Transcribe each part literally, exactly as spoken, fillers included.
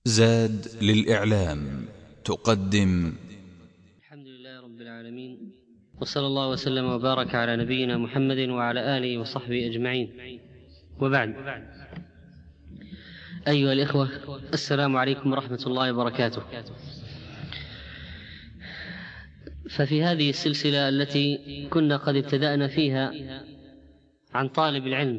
زاد للإعلام تقدم. الحمد لله رب العالمين، وصلى الله وسلم وبارك على نبينا محمد وعلى آله وصحبه أجمعين، وبعد. أيها الإخوة، السلام عليكم ورحمة الله وبركاته. ففي هذه السلسلة التي كنا قد ابتدأنا فيها عن طالب العلم،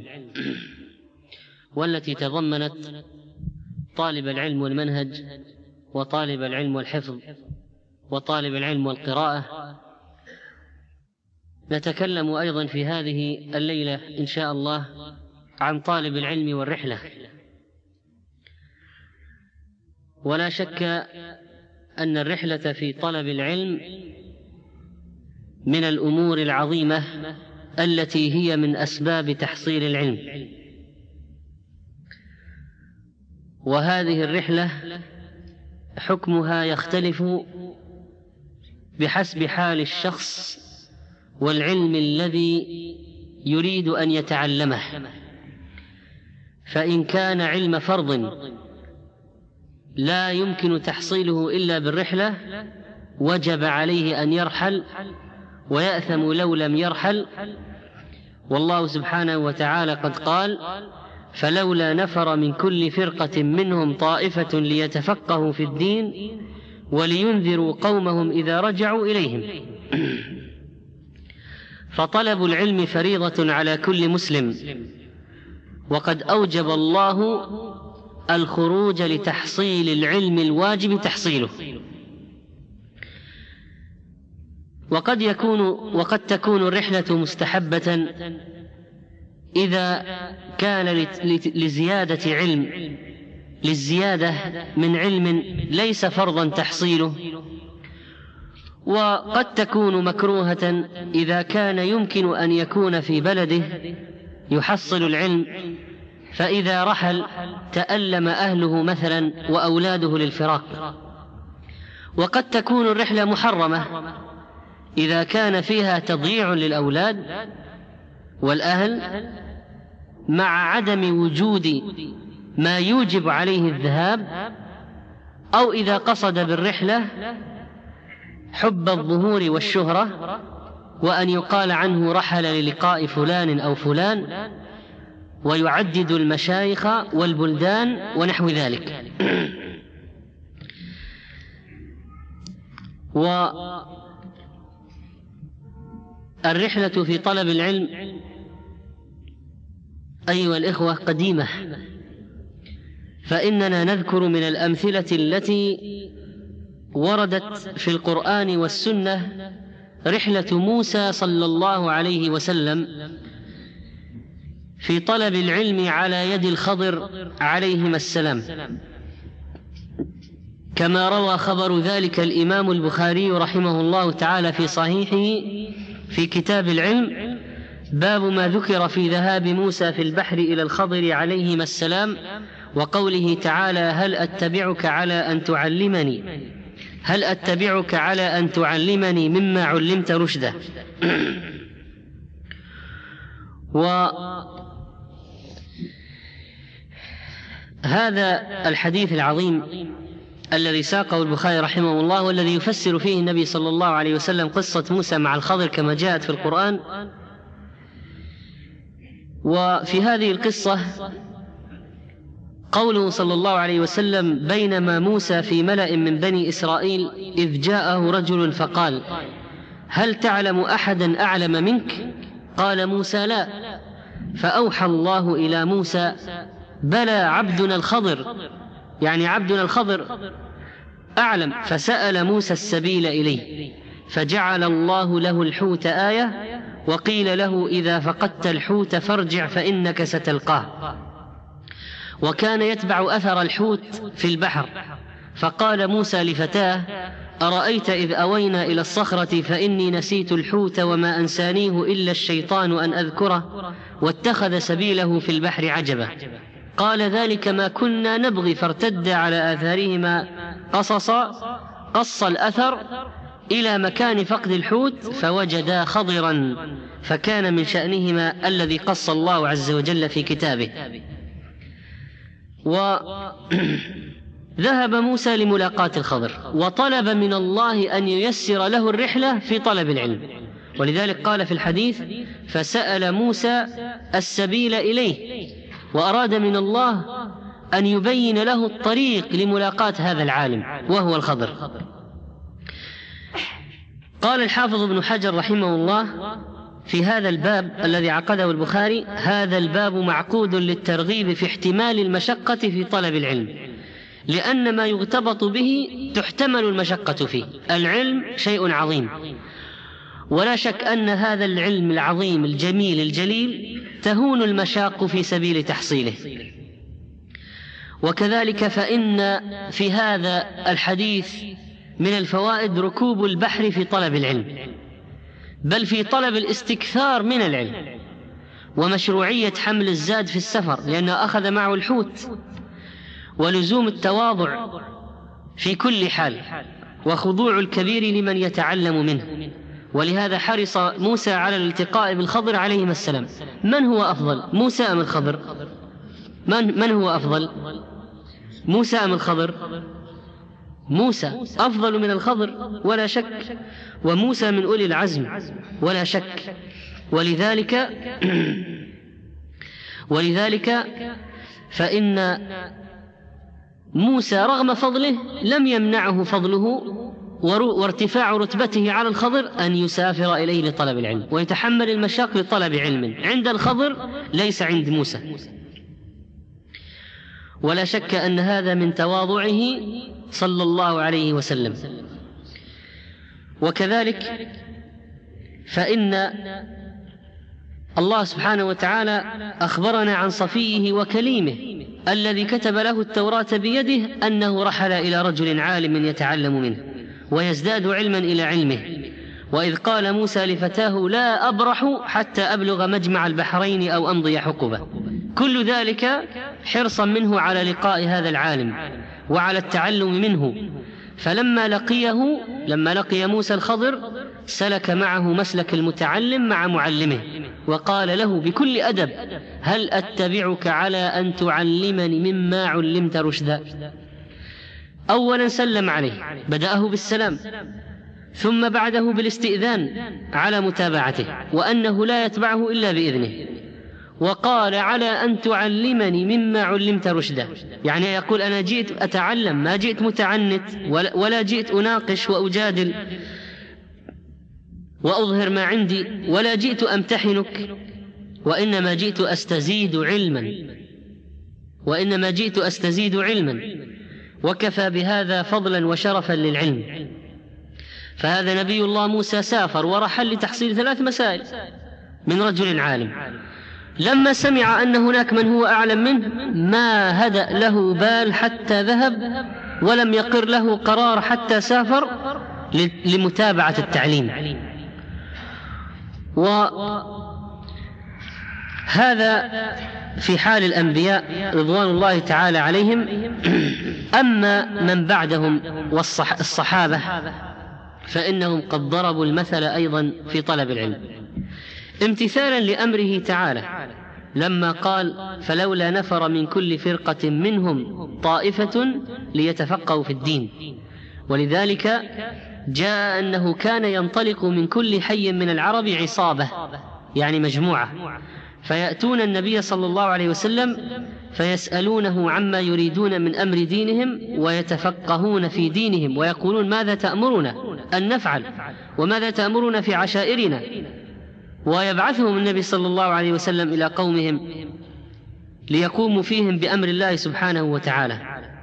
والتي تضمنت طالب العلم والمنهج، وطالب العلم والحفظ، وطالب العلم والقراءة، نتكلم أيضا في هذه الليلة إن شاء الله عن طالب العلم والرحلة. ولا شك أن الرحلة في طلب العلم من الأمور العظيمة التي هي من أسباب تحصيل العلم، وهذه الرحلة حكمها يختلف بحسب حال الشخص والعلم الذي يريد أن يتعلمه. فإن كان علم فرض لا يمكن تحصيله إلا بالرحلة وجب عليه أن يرحل، ويأثم لو لم يرحل. والله سبحانه وتعالى قد قال: فلولا نفر من كل فرقة منهم طائفة ليتفقهوا في الدين ولينذروا قومهم إذا رجعوا إليهم. فطلب العلم فريضة على كل مسلم، وقد أوجب الله الخروج لتحصيل العلم الواجب تحصيله. وقد يكون وقد تكون الرحلة مستحبة إذا كان لزيادة علم للزيادة من علم ليس فرضا تحصيله، وقد تكون مكروهة إذا كان يمكن أن يكون في بلده يحصل العلم، فإذا رحل تألم أهله مثلا وأولاده للفراق. وقد تكون الرحلة محرمة إذا كان فيها تضييع للأولاد والأهل مع عدم وجود ما يوجب عليه الذهاب، أو إذا قصد بالرحلة حب الظهور والشهرة، وأن يقال عنه رحل للقاء فلان أو فلان، ويعدد المشايخ والبلدان ونحو ذلك. والرحلة في طلب العلم أيها الإخوة قديمة، فإننا نذكر من الأمثلة التي وردت في القرآن والسنة رحلة موسى صلى الله عليه وسلم في طلب العلم على يد الخضر عليهما السلام، كما روى خبر ذلك الإمام البخاري رحمه الله تعالى في صحيحه في كتاب العلم، باب ما ذكر في ذهاب موسى في البحر إلى الخضر عليهما السلام، وقوله تعالى: هل أتبعك على أن تعلمني هل أتبعك على أن تعلمني مما علمت رشدا. وهذا الحديث العظيم الذي ساقه البخاري رحمه الله، والذي يفسر فيه النبي صلى الله عليه وسلم قصة موسى مع الخضر كما جاءت في القرآن. وفي هذه القصة قوله صلى الله عليه وسلم: بينما موسى في ملأ من بني إسرائيل إذ جاءه رجل فقال: هل تعلم أحدا أعلم منك؟ قال موسى: لا. فأوحى الله إلى موسى: بلى عبدنا الخضر، يعني عبدنا الخضر أعلم. فسأل موسى السبيل إليه، فجعل الله له الحوت آية، وقيل له: إذا فقدت الحوت فارجع فإنك ستلقاه. وكان يتبع أثر الحوت في البحر، فقال موسى لفتاه: أرأيت إذ أوينا إلى الصخرة فإني نسيت الحوت وما أنسانيه إلا الشيطان أن أذكره واتخذ سبيله في البحر عجبا. قال: ذلك ما كنا نبغي، فارتد على آثارهما قصصا. قص الأثر إلى مكان فقد الحوت فوجدا خضرا، فكان من شأنهما الذي قص الله عز وجل في كتابه. ذهب موسى لملاقاة الخضر وطلب من الله أن ييسر له الرحلة في طلب العلم، ولذلك قال في الحديث: فسأل موسى السبيل إليه، وأراد من الله أن يبين له الطريق لملاقاة هذا العالم وهو الخضر. قال الحافظ ابن حجر رحمه الله في هذا الباب الذي عقده البخاري: هذا الباب معقود للترغيب في احتمال المشقة في طلب العلم، لأن ما يغتبط به تحتمل المشقة فيه. العلم شيء عظيم، ولا شك أن هذا العلم العظيم الجميل الجليل تهون المشاق في سبيل تحصيله. وكذلك فإن في هذا الحديث من الفوائد ركوب البحر في طلب العلم، بل في طلب الاستكثار من العلم، ومشروعية حمل الزاد في السفر لأنه أخذ معه الحوت، ولزوم التواضع في كل حال، وخضوع الكبير لمن يتعلم منه. ولهذا حرص موسى على الالتقاء بالخضر عليهما السلام. من هو أفضل، موسى أم الخضر؟ من, من هو أفضل، موسى أم الخضر؟ موسى أفضل من الخضر ولا شك، وموسى من أولي العزم ولا شك. ولذلك ولذلك فإن موسى رغم فضله لم يمنعه فضله وارتفاع رتبته على الخضر أن يسافر إليه لطلب العلم ويتحمل المشاق لطلب علم عند الخضر ليس عند موسى. ولا شك أن هذا من تواضعه صلى الله عليه وسلم. وكذلك فإن الله سبحانه وتعالى أخبرنا عن صفيه وكليمه الذي كتب له التوراة بيده أنه رحل إلى رجل عالم يتعلم منه ويزداد علما إلى علمه. وإذ قال موسى لفتاه: لا أبرح حتى أبلغ مجمع البحرين أو أمضي حقبة. كل ذلك حرصا منه على لقاء هذا العالم وعلى التعلم منه. فلما لقيه لما لقي موسى الخضر سلك معه مسلك المتعلم مع معلمه، وقال له بكل أدب: هل أتبعك على أن تعلمني مما علمت رشدا؟ أولا سلم عليه، بدأه بالسلام، ثم بعده بالاستئذان على متابعته وأنه لا يتبعه إلا بإذنه، وقال: على أن تعلمني مما علمت رشدا، يعني يقول أنا جئت أتعلم، ما جئت متعنت ولا جئت أناقش وأجادل وأظهر ما عندي، ولا جئت أمتحنك، وإنما جئت أستزيد علما وإنما جئت أستزيد علما وكفى بهذا فضلا وشرفا للعلم. فهذا نبي الله موسى سافر ورحل لتحصيل ثلاث مسائل من رجل عالم. لما سمع أن هناك من هو أعلم منه ما هدأ له بال حتى ذهب، ولم يقر له قرار حتى سافر لمتابعة التعليم. وهذا في حال الأنبياء رضوان الله تعالى عليهم. أما من بعدهم والصحابة فإنهم قد ضربوا المثل أيضا في طلب العلم، امتثالا لأمره تعالى لما قال: فلولا نفر من كل فرقة منهم طائفة ليتفقهوا في الدين. ولذلك جاء أنه كان ينطلق من كل حي من العرب عصابة، يعني مجموعة، فيأتون النبي صلى الله عليه وسلم فيسألونه عما يريدون من أمر دينهم ويتفقهون في دينهم، ويقولون: ماذا تأمرنا أن نفعل، وماذا تأمرنا في عشائرنا؟ ويبعثهم النبي صلى الله عليه وسلم إلى قومهم ليقوموا فيهم بأمر الله سبحانه وتعالى.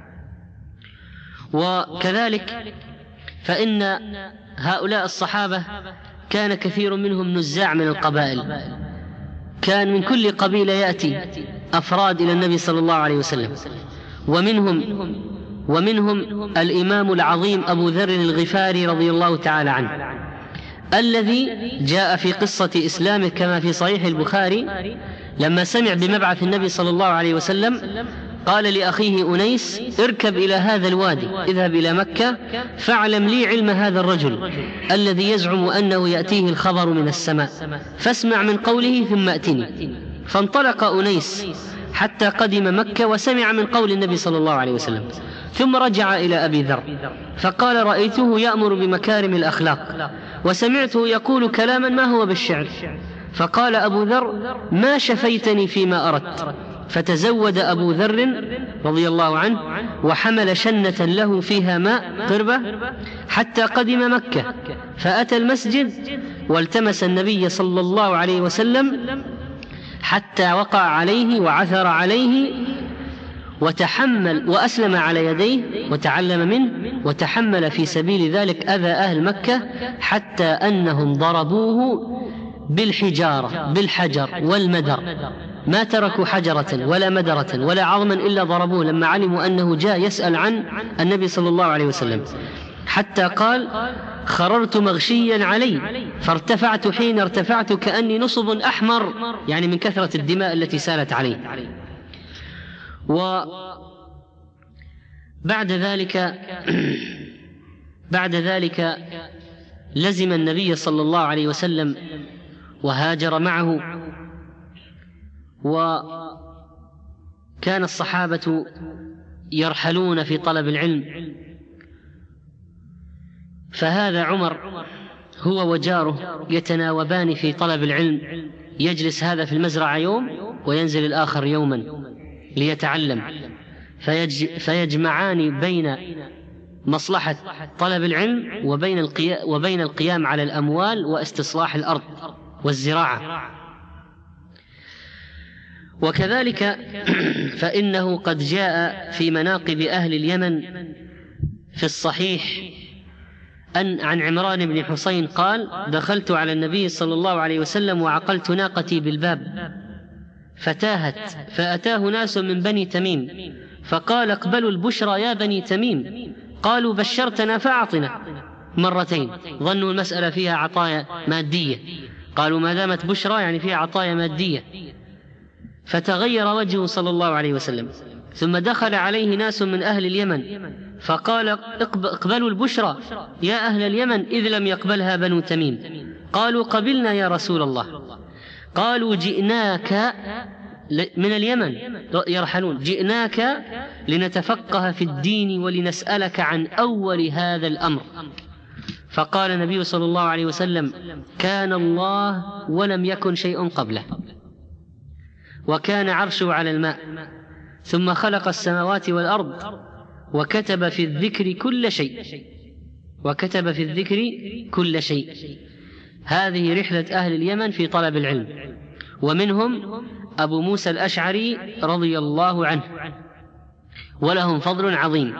وكذلك فإن هؤلاء الصحابة كان كثير منهم نزاع من القبائل، كان من كل قبيلة يأتي أفراد إلى النبي صلى الله عليه وسلم، ومنهم ومنهم الإمام العظيم أبو ذر الغفاري رضي الله تعالى عنه، الذي جاء في قصة إسلامه كما في صحيح البخاري لما سمع بمبعث النبي صلى الله عليه وسلم قال لأخيه أنيس: اركب إلى هذا الوادي، اذهب إلى مكة فاعلم لي علم هذا الرجل الذي يزعم أنه يأتيه الخبر من السماء، فاسمع من قوله ثم أتني. فانطلق أنيس حتى قدم مكة وسمع من قول النبي صلى الله عليه وسلم، ثم رجع إلى أبي ذر فقال: رأيته يأمر بمكارم الأخلاق وسمعته يقول كلاما ما هو بالشعر. فقال أبو ذر: ما شفيتني فيما أردت. فتزود أبو ذر رضي الله عنه وحمل شنة له فيها ماء قربة حتى قدم مكة، فأتى المسجد والتمس النبي صلى الله عليه وسلم حتى وقع عليه وعثر عليه وتحمل وأسلم على يديه وتعلم منه، وتحمل في سبيل ذلك أذى أهل مكة حتى أنهم ضربوه بالحجارة بالحجر والمدر، ما تركوا حجرة ولا مدرة ولا عظما إلا ضربوه لما علموا أنه جاء يسأل عن النبي صلى الله عليه وسلم، حتى قال: خررت مغشيا علي فارتفعت، حين ارتفعت كأني نصب أحمر، يعني من كثرة الدماء التي سالت عليه. وبعد ذلك بعد ذلك لزم النبي صلى الله عليه وسلم وهاجر معه، وكان الصحابة يرحلون في طلب العلم، فهذا عمر هو وجاره يتناوبان في طلب العلم، يجلس هذا في المزرعة يوم وينزل الآخر يوما ليتعلم، فيج فيجمعان بين مصلحة طلب العلم وبين القيام, وبين القيام على الأموال واستصلاح الأرض والزراعة. وكذلك فإنه قد جاء في مناقب أهل اليمن في الصحيح أن عن عمران بن حسين قال: دخلت على النبي صلى الله عليه وسلم وعقلت ناقتي بالباب فتاهت، فأتاه ناس من بني تميم فقال: اقبلوا البشرى يا بني تميم. قالوا: بشرتنا فأعطنا، مرتين، ظنوا المسألة فيها عطايا مادية، قالوا ما دامت بشرى يعني فيها عطايا مادية، فتغير وجهه صلى الله عليه وسلم. ثم دخل عليه ناس من أهل اليمن فقال: اقبلوا البشرى يا أهل اليمن، إذ لم يقبلها بنو تميم. قالوا: قبلنا يا رسول الله. قالوا: جئناك من اليمن يرحلون، جئناك لنتفقه في الدين ولنسألك عن أول هذا الأمر. فقال النبي صلى الله عليه وسلم: كان الله ولم يكن شيء قبله، وكان عرشه على الماء، ثم خلق السماوات والأرض، وكتب في الذكر كل شيء وكتب في الذكر كل شيء. هذه رحلة أهل اليمن في طلب العلم، ومنهم أبو موسى الأشعري رضي الله عنه، ولهم فضل عظيم.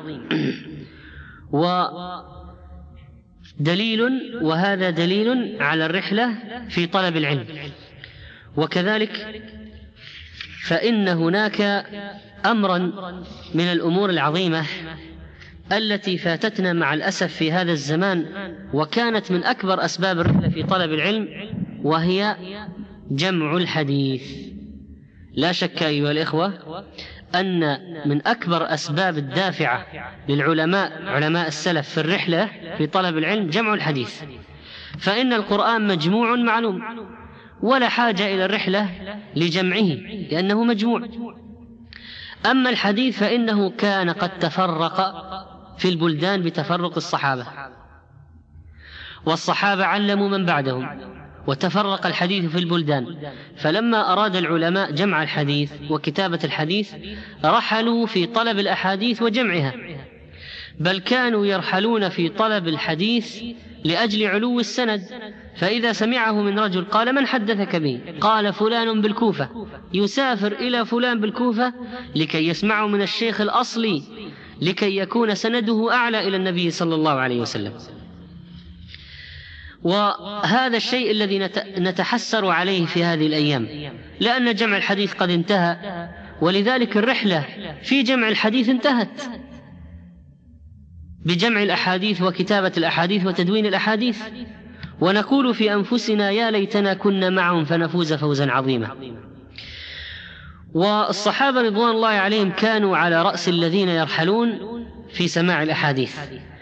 ودليل وهذا دليل على الرحلة في طلب العلم. وكذلك فإن هناك أمرا من الأمور العظيمة التي فاتتنا مع الأسف في هذا الزمان، وكانت من أكبر أسباب الرحلة في طلب العلم، وهي جمع الحديث. لا شك أيها الإخوة أن من أكبر أسباب الدافعة للعلماء علماء السلف في الرحلة في طلب العلم جمع الحديث، فإن القرآن مجموع معلوم، ولا حاجة إلى الرحلة لجمعه لأنه مجموع. أما الحديث فإنه كان قد تفرق في البلدان بتفرق الصحابة، والصحابة علموا من بعدهم، وتفرق الحديث في البلدان، فلما أراد العلماء جمع الحديث وكتابة الحديث رحلوا في طلب الأحاديث وجمعها، بل كانوا يرحلون في طلب الحديث لأجل علو السند، فإذا سمعه من رجل قال: من حدثك به؟ قال: فلان بالكوفة، يسافر إلى فلان بالكوفة لكي يسمعه من الشيخ الأصلي، لكي يكون سنده أعلى إلى النبي صلى الله عليه وسلم. وهذا الشيء الذي نتحسر عليه في هذه الأيام، لأن جمع الحديث قد انتهى، ولذلك الرحلة في جمع الحديث انتهت بجمع الأحاديث وكتابة الأحاديث وتدوين الأحاديث، ونقول في أنفسنا: يا ليتنا كنا معهم فنفوز فوزا عظيما. والصحابة رضوان الله عليهم كانوا على رأس الذين يرحلون في سماع الأحاديث،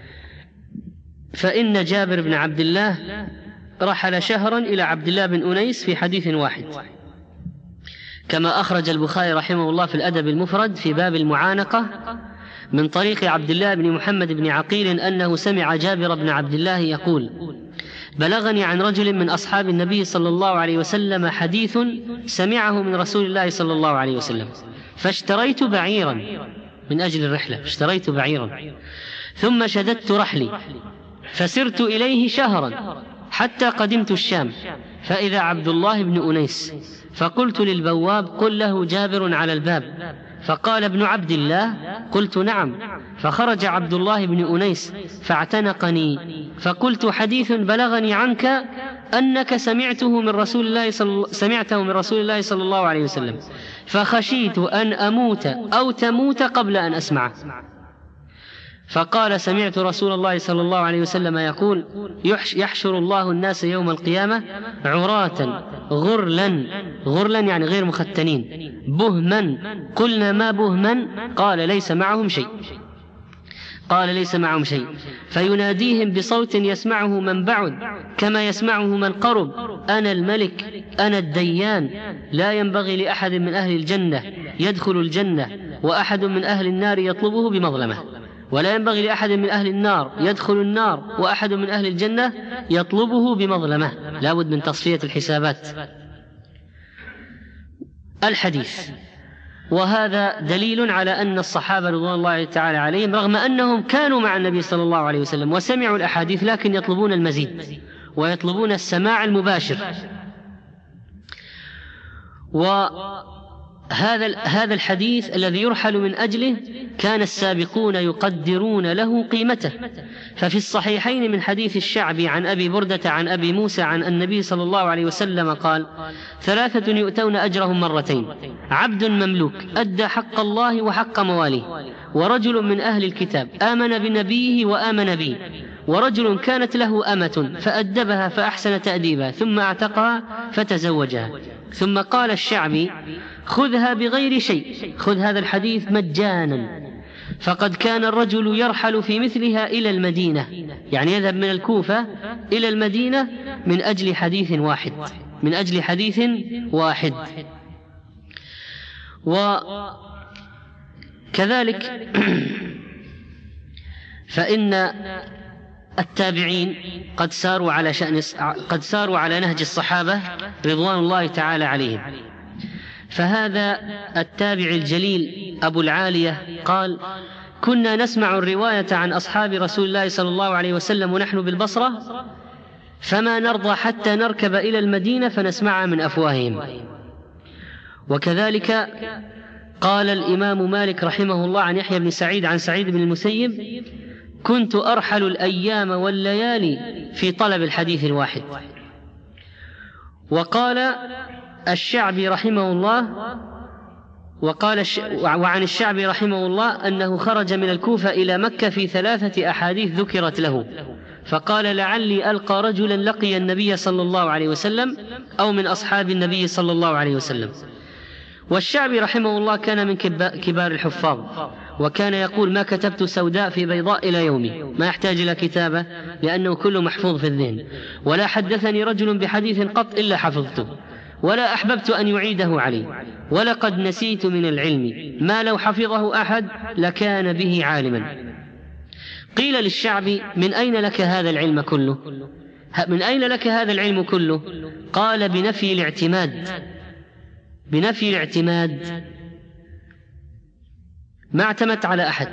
فإن جابر بن عبد الله رحل شهرا إلى عبد الله بن أنيس في حديث واحد، كما أخرج البخاري رحمه الله في الأدب المفرد في باب المعانقة من طريق عبد الله بن محمد بن عقيل أنه سمع جابر بن عبد الله يقول: بلغني عن رجل من أصحاب النبي صلى الله عليه وسلم حديث سمعه من رسول الله صلى الله عليه وسلم، فاشتريت بعيرا من أجل الرحلة، اشتريت بعيرا ثم شددت رحلي فسرت إليه شهرا حتى قدمت الشام، فإذا عبد الله بن أنيس، فقلت للبواب: قل له جابر على الباب. فقال: ابن عبد الله؟ قلت: نعم. فخرج عبد الله بن أنيس فاعتنقني، فقلت: حديث بلغني عنك أنك سمعته من رسول الله صل... سمعته من رسول الله صلى الله عليه وسلم، فخشيت أن أموت أو تموت قبل أن أسمعه. فقال: سمعت رسول الله صلى الله عليه وسلم يقول: يحشر الله الناس يوم القيامة عراة غرلا، غرلا يعني غير مختنين، بهما. قلنا: ما بهما؟ قال: ليس معهم شيء. قال: ليس معهم شيء. فيناديهم بصوت يسمعه من بعد كما يسمعه من قرب: أنا الملك، أنا الديان، لا ينبغي لأحد من أهل الجنة يدخل الجنة وأحد من أهل النار يطلبه بمظلمة، ولا ينبغي لأحد من أهل النار يدخل النار وأحد من أهل الجنة يطلبه بمظلمة. لا بد من تصفية الحسابات. الحديث، وهذا دليل على أن الصحابة رضوان الله تعالى عليهم رغم أنهم كانوا مع النبي صلى الله عليه وسلم وسمعوا الأحاديث لكن يطلبون المزيد ويطلبون السماع المباشر. وهذا هذا الحديث الذي يرحل من أجله كان السابقون يقدرون له قيمته. ففي الصحيحين من حديث الشعبي عن أبي بردة عن أبي موسى عن النبي صلى الله عليه وسلم قال: ثلاثة يؤتون أجرهم مرتين: عبد مملوك أدى حق الله وحق مواليه، ورجل من أهل الكتاب آمن بنبيه وآمن به، ورجل كانت له أمة فأدبها فأحسن تأديبها ثم اعتقها فتزوجها. ثم قال الشعبي: خذها بغير شيء، خذ هذا الحديث مجانا، فقد كان الرجل يرحل في مثلها إلى المدينة، يعني يذهب من الكوفة إلى المدينة من أجل حديث واحد، من أجل حديث واحد. وكذلك فإن التابعين قد ساروا على شأن قد ساروا على نهج الصحابة رضوان الله تعالى عليهم. فهذا التابع الجليل أبو العالية قال: كنا نسمع الرواية عن أصحاب رسول الله صلى الله عليه وسلم ونحن بالبصرة، فما نرضى حتى نركب إلى المدينة فنسمعها من أفواههم. وكذلك قال الإمام مالك رحمه الله عن يحيى بن سعيد عن سعيد بن المسيب: كنت أرحل الأيام والليالي في طلب الحديث الواحد. وقال الشعبي رحمه الله وقال الش... وعن الشعبي رحمه الله أنه خرج من الكوفة إلى مكة في ثلاثة أحاديث ذكرت له، فقال: لعلي ألقى رجلا لقي النبي صلى الله عليه وسلم أو من أصحاب النبي صلى الله عليه وسلم. والشعبي رحمه الله كان من كبار الحفاظ، وكان يقول: ما كتبت سوداء في بيضاء إلى يومي، ما يحتاج إلى كتابة لأنه كله محفوظ في الذهن، ولا حدثني رجل بحديث قط إلا حفظته، ولا أحببت أن يعيده علي، ولقد نسيت من العلم ما لو حفظه أحد لكان به عالما. قيل للشعبي: من أين لك هذا العلم كله؟ من أين لك هذا العلم كله؟ قال: بنفي الاعتماد، بنفي الاعتماد، ما اعتمدت على أحد،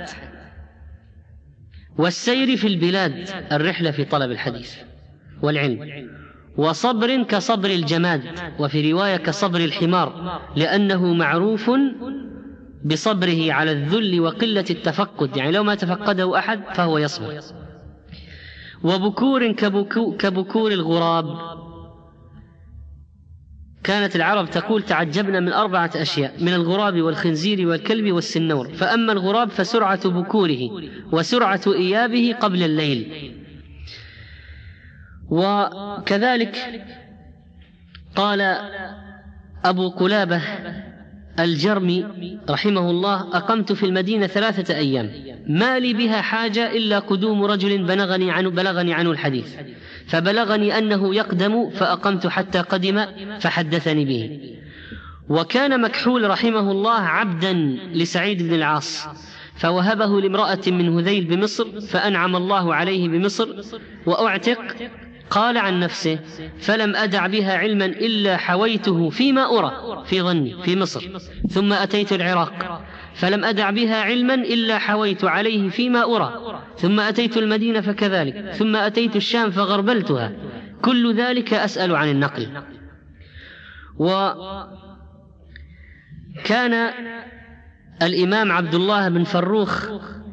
والسير في البلاد، الرحلة في طلب الحديث والعلم، وصبر كصبر الجماد، وفي رواية كصبر الحمار، لأنه معروف بصبره على الذل وقلة التفقد، يعني لو ما تفقده أحد فهو يصبر. وبكور كبكو كبكور الغراب. كانت العرب تقول: تعجبنا من أربعة أشياء: من الغراب والخنزير والكلب والسنور، فأما الغراب فسرعة بكوره وسرعة إيابه قبل الليل. وكذلك قال أبو قلابة الجرمي رحمه الله: أقمت في المدينة ثلاثة أيام ما لي بها حاجة إلا قدوم رجل بلغني عنه, بلغني عنه الحديث، فبلغني أنه يقدم فأقمت حتى قدم فحدثني به. وكان مكحول رحمه الله عبدا لسعيد بن العاص، فوهبه لامرأة من هذيل بمصر، فأنعم الله عليه بمصر وأعتق. قال عن نفسه: فلم أدع بها علما إلا حويته فيما أرى في ظني في مصر، ثم أتيت العراق فلم أدع بها علما إلا حويت عليه فيما أرى، ثم أتيت المدينة فكذلك، ثم أتيت الشام فغربلتها، كل ذلك أسأل عن النقل. وكان الإمام عبد الله بن فروخ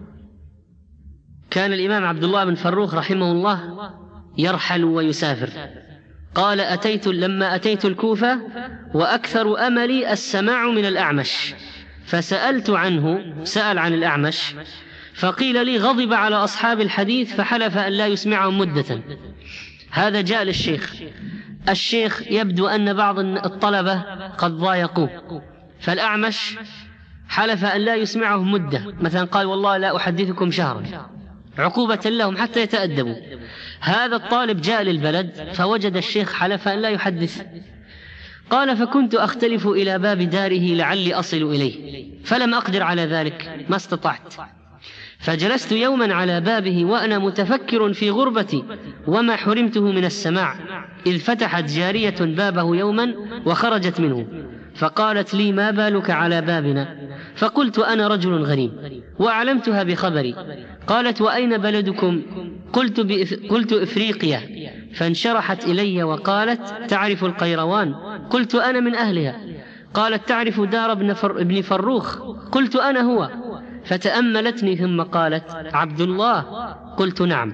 كان الإمام عبد الله بن فروخ رحمه الله يرحل ويسافر. قال: أتيت لما أتيت الكوفة وأكثر أملي السماع من الأعمش، فسألت عنه سأل عن الأعمش، فقيل لي: غضب على أصحاب الحديث فحلف أن لا يسمعهم مدة. هذا جاء للشيخ. الشيخ يبدو أن بعض الطلبة قد ضايقوه، فالأعمش حلف أن لا يسمعهم مدة، مثلا قال: والله لا أحدثكم شهرا، عقوبة لهم حتى يتأدبوا. هذا الطالب جاء للبلد فوجد الشيخ حلف أن لا يحدث. قال: فكنت أختلف إلى باب داره لعلي أصل إليه، فلم أقدر على ذلك، ما استطعت، فجلست يوما على بابه وأنا متفكر في غربتي وما حرمته من السماع، إذ فتحت جارية بابه يوما وخرجت منه، فقالت لي: ما بالك على بابنا؟ فقلت: أنا رجل غريب، وأعلمتها بخبري. قالت: وأين بلدكم؟ قلت, بإف... قلت إفريقيا، فانشرحت إلي وقالت: تعرف القيروان؟ قلت: أنا من أهلها. قالت: تعرف دار ابن, فر... ابن فروخ؟ قلت: أنا هو. فتأملتني ثم قالت: عبد الله؟ قلت: نعم.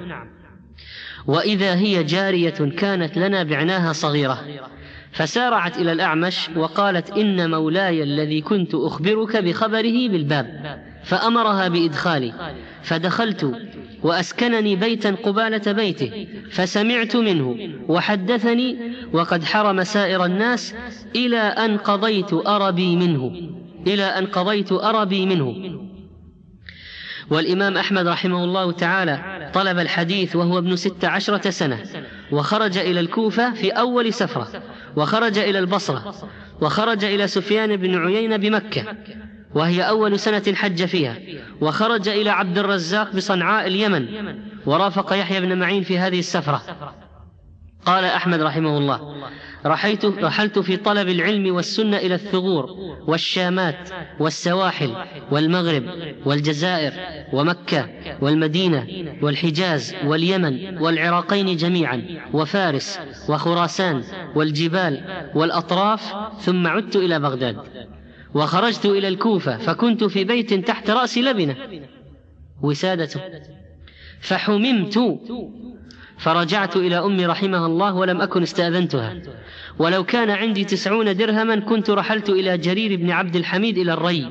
وإذا هي جارية كانت لنا بعناها صغيرة، فسارعت إلى الأعمش وقالت: إن مولاي الذي كنت أخبرك بخبره بالباب، فأمرها بإدخالي، فدخلت وأسكنني بيتا قبالة بيته، فسمعت منه وحدثني، وقد حرم سائر الناس إلى أن قضيت أربي منه إلى أن قضيت أربي منه. والإمام أحمد رحمه الله تعالى طلب الحديث وهو ابن ست عشرة سنة، وخرج إلى الكوفة في أول سفرة، وخرج إلى البصرة، وخرج إلى سفيان بن عيينة بمكة وهي أول سنة حج فيها، وخرج إلى عبد الرزاق بصنعاء اليمن، ورافق يحيى بن معين في هذه السفرة. قال أحمد رحمه الله: رحيت رحلت في طلب العلم والسنة إلى الثغور والشامات والسواحل والمغرب والجزائر ومكة والمدينة والحجاز واليمن والعراقين جميعا، وفارس وخراسان والجبال والأطراف، ثم عدت إلى بغداد، وخرجت إلى الكوفة، فكنت في بيت تحت رأس لبنة وسادته، فحممت فرجعت إلى أمي رحمها الله ولم أكن استأذنتها، ولو كان عندي تسعون درهما كنت رحلت إلى جرير بن عبد الحميد إلى الري.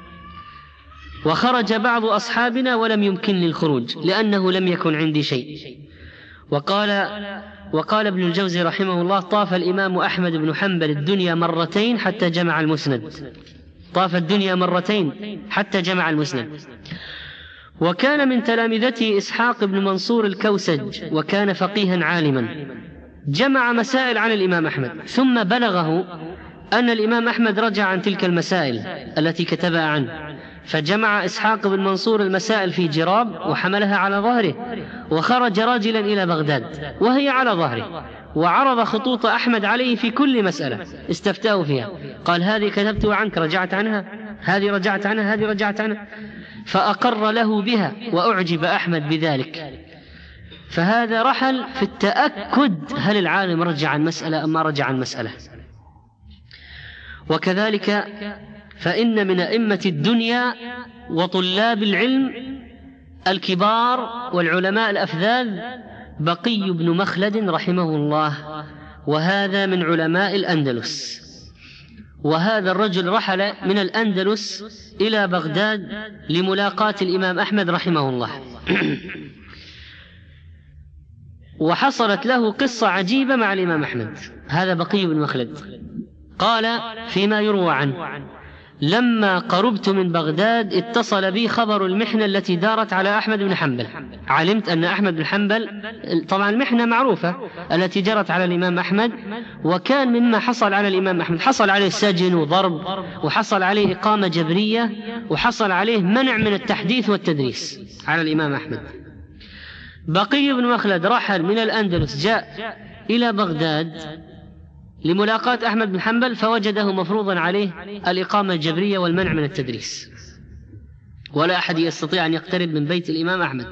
وخرج بعض أصحابنا ولم يمكنني الخروج لأنه لم يكن عندي شيء. وقال وقال ابن الجوزي رحمه الله: طاف الإمام أحمد بن حنبل الدنيا مرتين حتى جمع المسند طاف الدنيا مرتين حتى جمع المسند. وكان من تلامذته إسحاق بن منصور الكوسج، وكان فقيها عالما، جمع مسائل عن الإمام أحمد، ثم بلغه أن الإمام أحمد رجع عن تلك المسائل التي كتبها عنه، فجمع إسحاق بن منصور المسائل في جراب وحملها على ظهره، وخرج راجلا إلى بغداد وهي على ظهره، وعرض خطوط أحمد عليه في كل مسألة استفتاه فيها، قال: هذه كتبت عنك رجعت عنها، هذه رجعت عنها، هذه رجعت عنها، فأقر له بها، وأعجب أحمد بذلك. فهذا رحل في التأكد هل العالم رجع عن مسألة أم ما رجع عن مسألة. وكذلك فإن من أئمة الدنيا وطلاب العلم الكبار والعلماء الأفذاذ بقي بن مخلد رحمه الله، وهذا من علماء الأندلس. وهذا الرجل رحل من الأندلس إلى بغداد لملاقاة الإمام أحمد رحمه الله. وحصلت له قصة عجيبة مع الإمام أحمد. هذا بقي بن مخلد قال فيما يروى عنه: لما قربت من بغداد اتصل بي خبر المحنة التي دارت على أحمد بن حنبل. علمت أن أحمد بن حنبل، طبعا المحنة معروفة التي جرت على الإمام أحمد، وكان مما حصل على الإمام أحمد حصل عليه سجن وضرب، وحصل عليه إقامة جبرية، وحصل عليه منع من التحديث والتدريس على الإمام أحمد. بقي بن مخلد رحل من الأندلس، جاء إلى بغداد لملاقاة أحمد بن حنبل، فوجده مفروضا عليه الإقامة الجبرية والمنع من التدريس، ولا أحد يستطيع أن يقترب من بيت الإمام أحمد.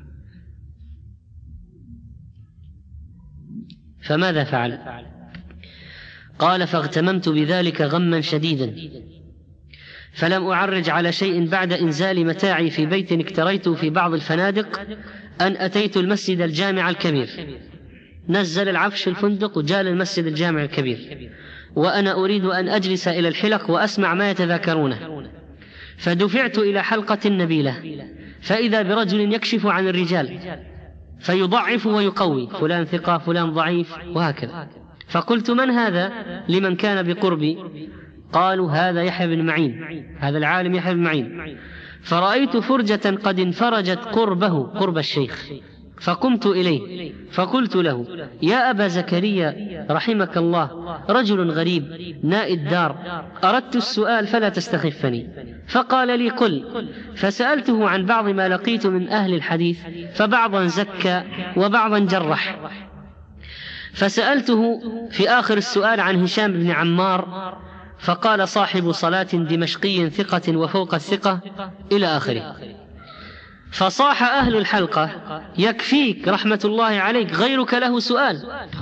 فماذا فعل؟ قال: فاغتممت بذلك غما شديدا، فلم أعرج على شيء بعد إنزال متاعي في بيت اكتريته في بعض الفنادق أن أتيت المسجد الجامع الكبير. نزل العفش الفندق وجاء المسجد الجامع الكبير، وأنا أريد أن أجلس إلى الحلق وأسمع ما يتذاكرونه. فدفعت إلى حلقة نبيلة، فإذا برجل يكشف عن الرجال فيضعف ويقوي، فلان ثقة فلان ضعيف وهكذا. فقلت: من هذا؟ لمن كان بقربي. قالوا: هذا يحيى بن معين، هذا العالم يحيى بن معين. فرأيت فرجة قد انفرجت قربه، قرب الشيخ، فقمت إليه فقلت له: يا أبا زكريا رحمك الله، رجل غريب نائي الدار، أردت السؤال فلا تستخفني. فقال لي: قل. فسألته عن بعض ما لقيت من أهل الحديث، فبعضا زكى وبعضا جرح. فسألته في آخر السؤال عن هشام بن عمار، فقال: صاحب صلاة دمشقي ثقة وفوق الثقة، إلى آخره. فصاح أهل الحلقة: يكفيك رحمة الله عليك، غيرك له سؤال،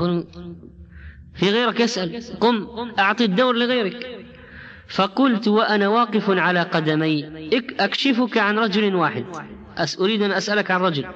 في غيرك يسأل، قم أعطي الدور لغيرك. فقلت وأنا واقف على قدمي: أكشفك عن رجل واحد، أريد أن أسألك عن رجل،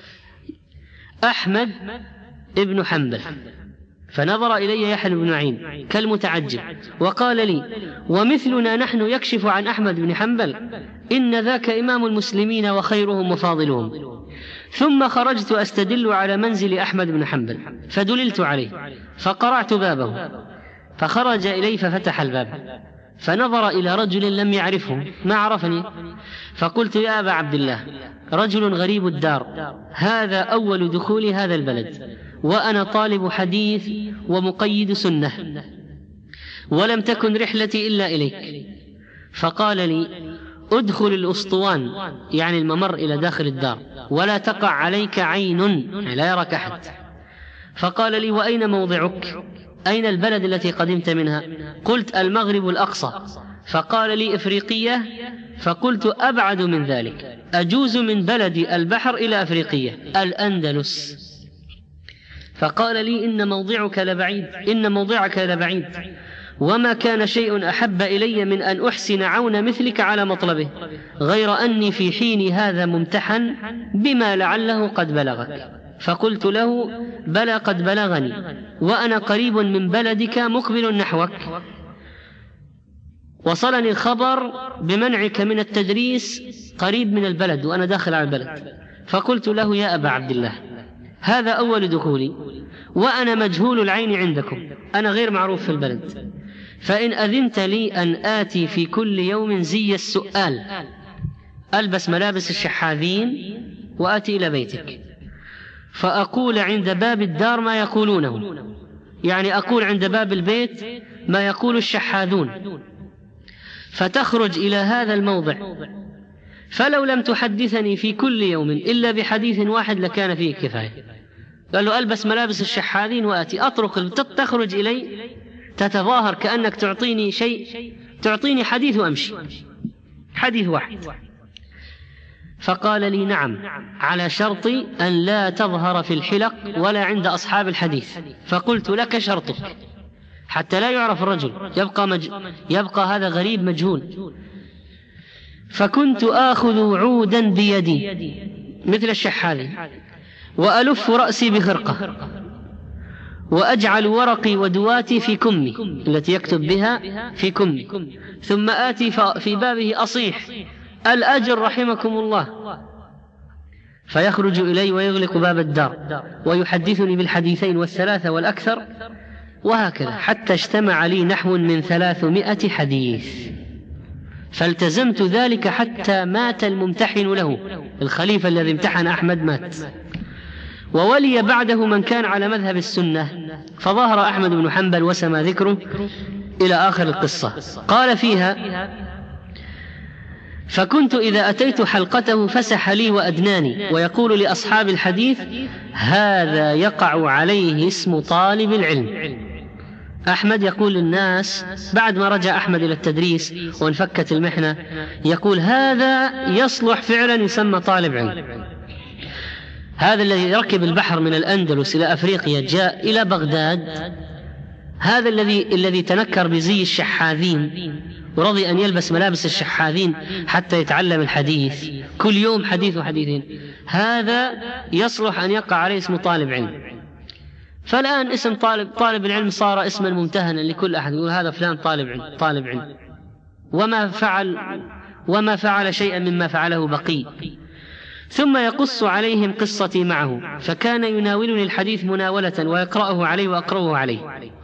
أحمد ابن حنبل. فنظر إلي يحيى بن معين كالمتعجب، وقال لي: ومثلنا نحن يكشف عن أحمد بن حنبل؟ إن ذاك إمام المسلمين وخيرهم وفاضلهم. ثم خرجت أستدل على منزل أحمد بن حنبل، فدللت عليه، فقرعت بابه، فخرج إلي ففتح الباب، فنظر إلى رجل لم يعرفه، ما عرفني. فقلت: يا أبا عبد الله، رجل غريب الدار، هذا أول دخول هذا البلد، وأنا طالب حديث ومقيد سنة، ولم تكن رحلتي إلا إليك. فقال لي: ادخل الأسطوان، يعني الممر إلى داخل الدار، ولا تقع عليك عين، يعني لا يراك أحد. فقال لي: وأين موضعك؟ أين البلد التي قدمت منها؟ قلت: المغرب الأقصى. فقال لي: إفريقية؟ فقلت: أبعد من ذلك، أجوز من بلدي البحر إلى أفريقية، الأندلس. فقال لي: إن موضعك لبعيد، إن موضعك لبعيد، وما كان شيء أحب إلي من أن أحسن عون مثلك على مطلبه، غير أني في حين هذا ممتحن بما لعله قد بلغك. فقلت له: بلى قد بلغني، وأنا قريب من بلدك مقبل نحوك، وصلني الخبر بمنعك من التدريس قريب من البلد وأنا داخل على البلد. فقلت له: يا أبا عبد الله، هذا أول دخولي، وأنا مجهول العين عندكم، أنا غير معروف في البلد، فإن أذنت لي أن آتي في كل يوم زي السؤال، ألبس ملابس الشحاذين وآتي إلى بيتك، فأقول عند باب الدار ما يقولونه، يعني أقول عند باب البيت ما يقول الشحاذون، فتخرج إلى هذا الموضع، فلو لم تحدثني في كل يوم إلا بحديث واحد لكان فيه كفاية. قال له: ألبس ملابس الشحاذين وآتي، أطرق، تخرج إلي تتظاهر كأنك تعطيني شيء، تعطيني حديث وأمشي، حديث واحد. فقال لي: نعم، على شرط أن لا تظهر في الحلق ولا عند أصحاب الحديث. فقلت: لك شرطك، حتى لا يعرف الرجل، يبقى, مج... يبقى هذا غريب مجهول. فكنت آخذ عودا بيدي مثل الشحاذي، وألف رأسي بخرقة، وأجعل ورقي ودواتي في كمي التي يكتب بها في كمي، ثم آتي في بابه أصيح: الأجر رحمكم الله. فيخرج إلي ويغلق باب الدار ويحدثني بالحديثين والثلاثة والأكثر، وهكذا حتى اجتمع لي نحو من ثلاثمائة حديث. فالتزمت ذلك حتى مات الممتحن له، الخليفة الذي امتحن أحمد مات، وولي بعده من كان على مذهب السنة، فظهر أحمد بن حنبل وسمى ذكره إلى آخر القصة. قال فيها: فكنت إذا أتيت حلقته فسح لي وأدناني، ويقول لأصحاب الحديث: هذا يقع عليه اسم طالب العلم. أحمد يقول للناس بعد ما رجع أحمد إلى التدريس وانفكت المحنة، يقول: هذا يصلح فعلا يسمى طالب علم. هذا الذي ركب البحر من الأندلس إلى أفريقيا جاء إلى بغداد، هذا الذي الذي تنكر بزي الشحاذين ورضي أن يلبس ملابس الشحاذين حتى يتعلم الحديث، كل يوم حديث وحديثين، هذا يصلح أن يقع عليه اسم طالب علم. فالآن اسم طالب طالب العلم صار اسما ممتهنا لكل أحد، يقول هذا فلان طالب علم طالب علم، وما فعل وما فعل شيئا مما فعله بقي. ثم يقص عليهم قصتي معه، فكان يناولني الحديث مناولة ويقرأه علي وأقرأه عليه.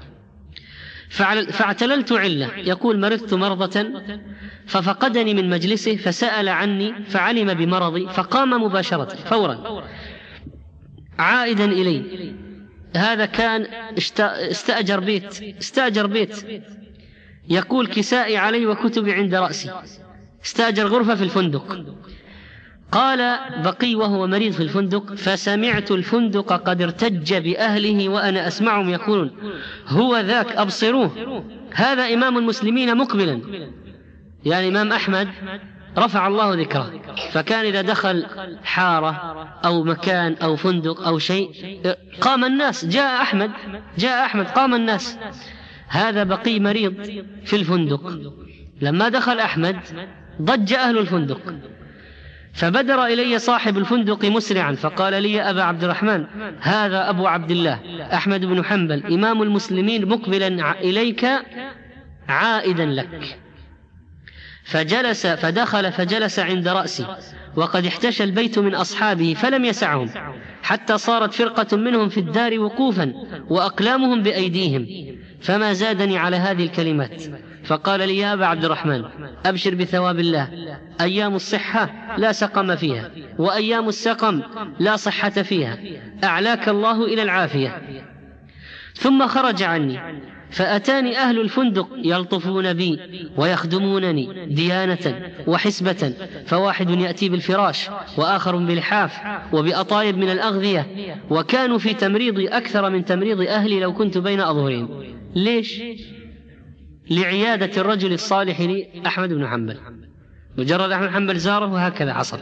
فاعتللت علة، يقول: مرضت مرضة ففقدني من مجلسه، فسأل عني فعلم بمرضي، فقام مباشرة فورا عائدا إلي. هذا كان استأجر بيت استأجر بيت يقول: كسائي علي وكتبي عند رأسي، استأجر غرفة في الفندق. قال بقي وهو مريض في الفندق: فسمعت الفندق قد ارتج بأهله وأنا أسمعهم يقولون: هو ذاك أبصروه، هذا إمام المسلمين مقبلا. يعني إمام أحمد رفع الله ذكره، فكان إذا دخل حارة أو مكان أو فندق أو شيء قام الناس، جاء أحمد جاء أحمد قام الناس. هذا بقي مريض في الفندق، لما دخل أحمد ضج أهل الفندق، فبدر إلي صاحب الفندق مسرعا فقال لي: يا أبا عبد الرحمن، هذا أبو عبد الله أحمد بن حنبل إمام المسلمين مقبلا إليك عائدا لك. فجلس فدخل فجلس عند رأسي، وقد احتشى البيت من أصحابه فلم يسعهم، حتى صارت فرقة منهم في الدار وقوفا وأقلامهم بأيديهم، فما زادني على هذه الكلمات. فقال لي: يا أبا عبد الرحمن، أبشر بثواب الله، أيام الصحة لا سقم فيها، وأيام السقم لا صحة فيها، أعلاك الله إلى العافية. ثم خرج عني، فأتاني أهل الفندق يلطفون بي ويخدمونني ديانة وحسبة، فواحد يأتي بالفراش وآخر بالحاف وبأطايب من الأغذية، وكانوا في تمريضي أكثر من تمريض أهلي لو كنت بين أظهرهم. ليش؟ لعيادة الرجل الصالح لي أحمد بن حنبل، مجرد أحمد بن حنبل زاره وهكذا حصل.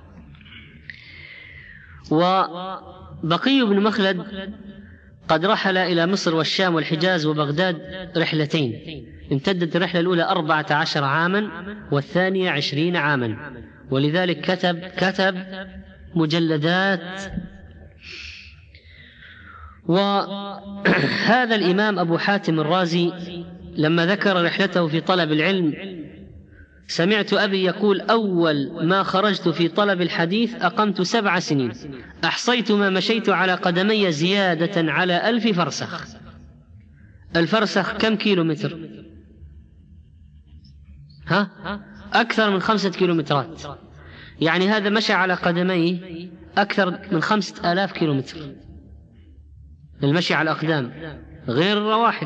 وبقي بن مخلد قد رحل إلى مصر والشام والحجاز وبغداد رحلتين، امتدت الرحلة الأولى أربعة عشر عاما والثانية عشرين عاما، ولذلك كتب كتب مجلدات. وهذا الإمام أبو حاتم الرازي لما ذكر رحلته في طلب العلم، سمعت أبي يقول: أول ما خرجت في طلب الحديث أقمت سبع سنين، أحصيت ما مشيت على قدمي زيادة على ألف فرسخ. الفرسخ كم كيلو متر؟ ها؟ أكثر من خمسة كيلومترات، يعني هذا مشى على قدميه أكثر من خمسة آلاف كيلو متر، المشي على الأقدام غير الرواحل.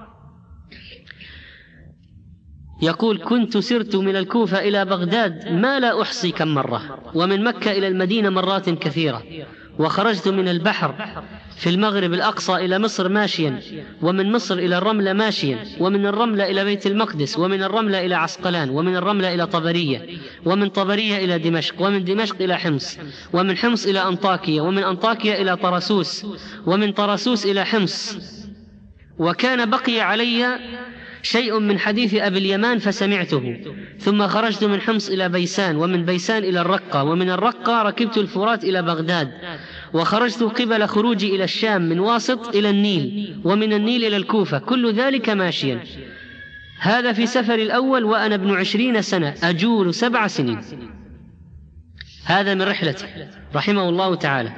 يقول: كنت سرت من الكوفة إلى بغداد ما لا أحصي كم مرة، ومن مكة إلى المدينة مرات كثيرة، وخرجت من البحر في المغرب الأقصى إلى مصر ماشيا، ومن مصر إلى الرملة ماشيا، ومن الرملة إلى بيت المقدس، ومن الرملة إلى عسقلان، ومن الرملة إلى طبرية، ومن طبرية إلى دمشق، ومن دمشق إلى حمص، ومن حمص إلى أنطاكية، ومن أنطاكية إلى طرسوس، ومن طرسوس إلى حمص. وكان بقي علي شيء من حديث أبي اليمان فسمعته، ثم خرجت من حمص إلى بيسان، ومن بيسان إلى الرقة، ومن الرقة ركبت الفرات إلى بغداد، وخرجت قبل خروجي إلى الشام من واسط إلى النيل، ومن النيل إلى الكوفة، كل ذلك ماشيا. هذا في سفر الأول وأنا ابن عشرين سنة أجول سبع سنين. هذا من رحلته رحمه الله تعالى.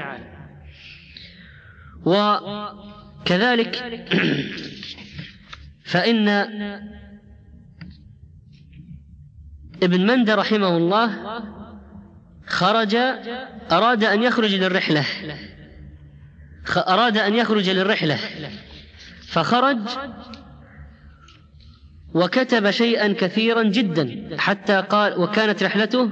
وكذلك فإن ابن مندى رحمه الله خرج أراد أن يخرج للرحلة أراد أن يخرج للرحلة فخرج وكتب شيئا كثيرا جدا حتى قال، وكانت رحلته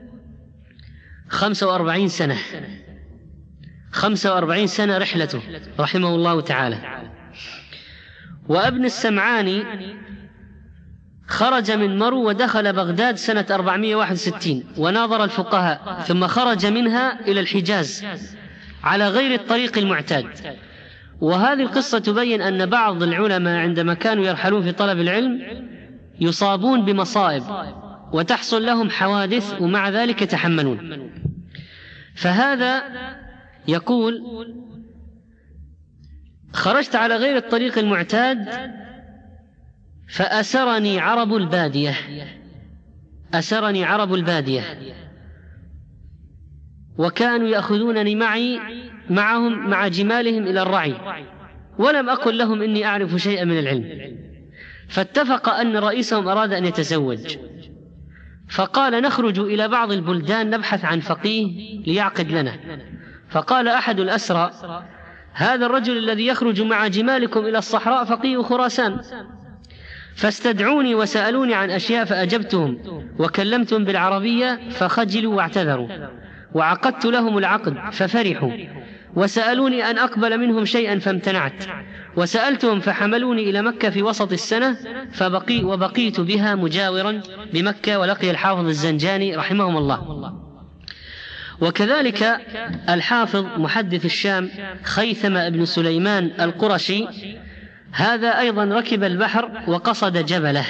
خمسة وأربعين سنة خمسة وأربعين سنة رحلته رحمه الله تعالى. وابن السمعاني خرج من مرو ودخل بغداد سنة أربعمائة وواحد وستين وناظر الفقهاء، ثم خرج منها إلى الحجاز على غير الطريق المعتاد. وهذه القصة تبين أن بعض العلماء عندما كانوا يرحلون في طلب العلم يصابون بمصائب وتحصل لهم حوادث ومع ذلك يتحملون. فهذا يقول: خرجت على غير الطريق المعتاد فأسرني عرب البادية أسرني عرب البادية وكانوا يأخذونني معي معهم مع جمالهم إلى الرعي، ولم أقل لهم إني أعرف شيئا من العلم. فاتفق أن رئيسهم أراد أن يتزوج، فقال: نخرج إلى بعض البلدان نبحث عن فقيه ليعقد لنا. فقال أحد الأسرى: هذا الرجل الذي يخرج مع جمالكم إلى الصحراء فقيه خراسان. فاستدعوني وسألوني عن أشياء فأجبتهم وكلمتهم بالعربية فخجلوا واعتذروا، وعقدت لهم العقد ففرحوا، وسألوني أن أقبل منهم شيئا فامتنعت، وسألتهم فحملوني إلى مكة في وسط السنة فبقي وبقيت بها مجاورا بمكة. ولقي الحافظ الزنجاني رحمهم الله. وكذلك الحافظ محدث الشام خيثمة بن سليمان القرشي، هذا أيضا ركب البحر وقصد جبله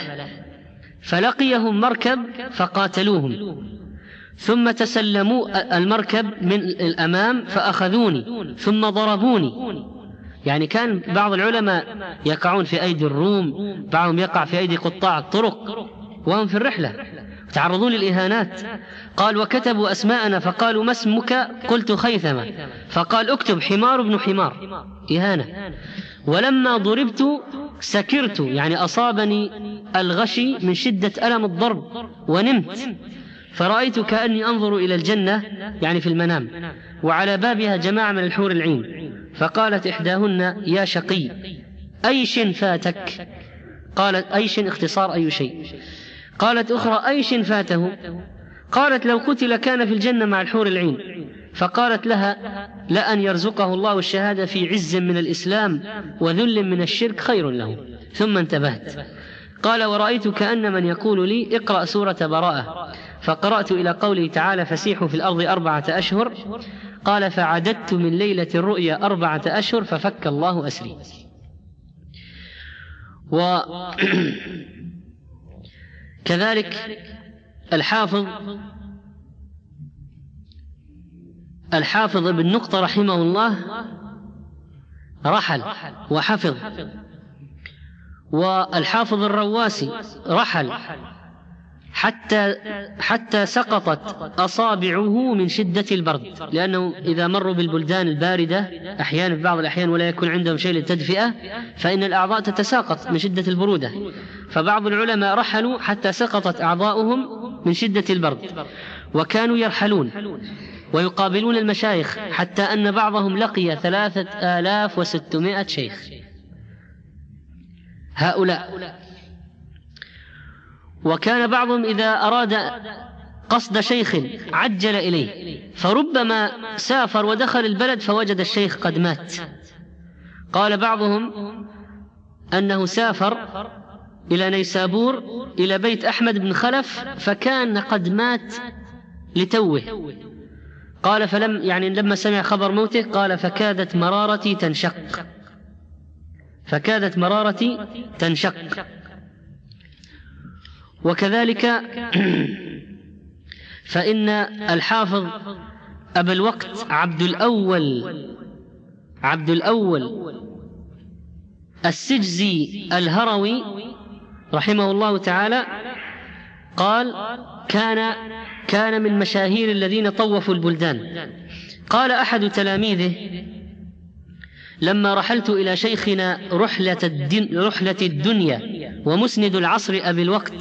فلقيهم مركب فقاتلوهم، ثم تسلموا المركب من الأمام فأخذوني ثم ضربوني. يعني كان بعض العلماء يقعون في أيدي الروم، بعضهم يقع في أيدي قطاع الطرق وهم في الرحلة تعرضون للإهانات. قال: وكتبوا أسماءنا فقالوا: ما اسمك؟ قلت: خيثمة. فقال: اكتب حمار بن حمار، إهانة. ولما ضربت سكرت، يعني أصابني الغشي من شدة ألم الضرب ونمت، فرأيت كأني أنظر إلى الجنة، يعني في المنام، وعلى بابها جماعة من الحور العين. فقالت إحداهن: يا شقي أي شيء فاتك؟ قالت: أي شيء اختصار أي شيء. قالت أخرى: أي شيء فاته؟ قالت: لو قتل كان في الجنة مع الحور العين. فقالت لها: لأن يرزقه الله الشهادة في عز من الإسلام وذل من الشرك خير له. ثم انتبهت. قال: ورأيت كأن من يقول لي: اقرأ سورة براءة. فقرأت إلى قوله تعالى: فسيحوا في الأرض أربعة أشهر. قال: فعددت من ليلة الرؤيا أربعة أشهر ففك الله أسري. وكذلك الحافظ الحافظ ابن نقطة رحمه الله رحل وحفظ، والحافظ الرواسي رحل حتى حتى سقطت أصابعه من شدة البرد، لأنه إذا مروا بالبلدان الباردة أحيانا في بعض الأحيان ولا يكون عندهم شيء للتدفئة فإن الأعضاء تتساقط من شدة البرودة. فبعض العلماء رحلوا حتى سقطت أعضاؤهم من شدة البرد، وكانوا يرحلون ويقابلون المشايخ حتى أن بعضهم لقي ثلاثة آلاف وستمائة شيخ. هؤلاء وكان بعضهم إذا أراد قصد شيخ عجل إليه، فربما سافر ودخل البلد فوجد الشيخ قد مات. قال بعضهم أنه سافر إلى نيسابور إلى بيت أحمد بن خلف فكان قد مات لتوه. قال فلم يعني لما سمع خبر موته قال: فكادت مرارتي تنشق فكادت مرارتي تنشق. وكذلك فإن الحافظ أبا الوقت عبد الأول عبد الأول السجزي الهروي رحمه الله تعالى قال: كان كان من مشاهير الذين طوفوا البلدان. قال أحد تلاميذه: لما رحلت إلى شيخنا رحلة, الدن رحلة الدنيا ومسند العصر أبي الوقت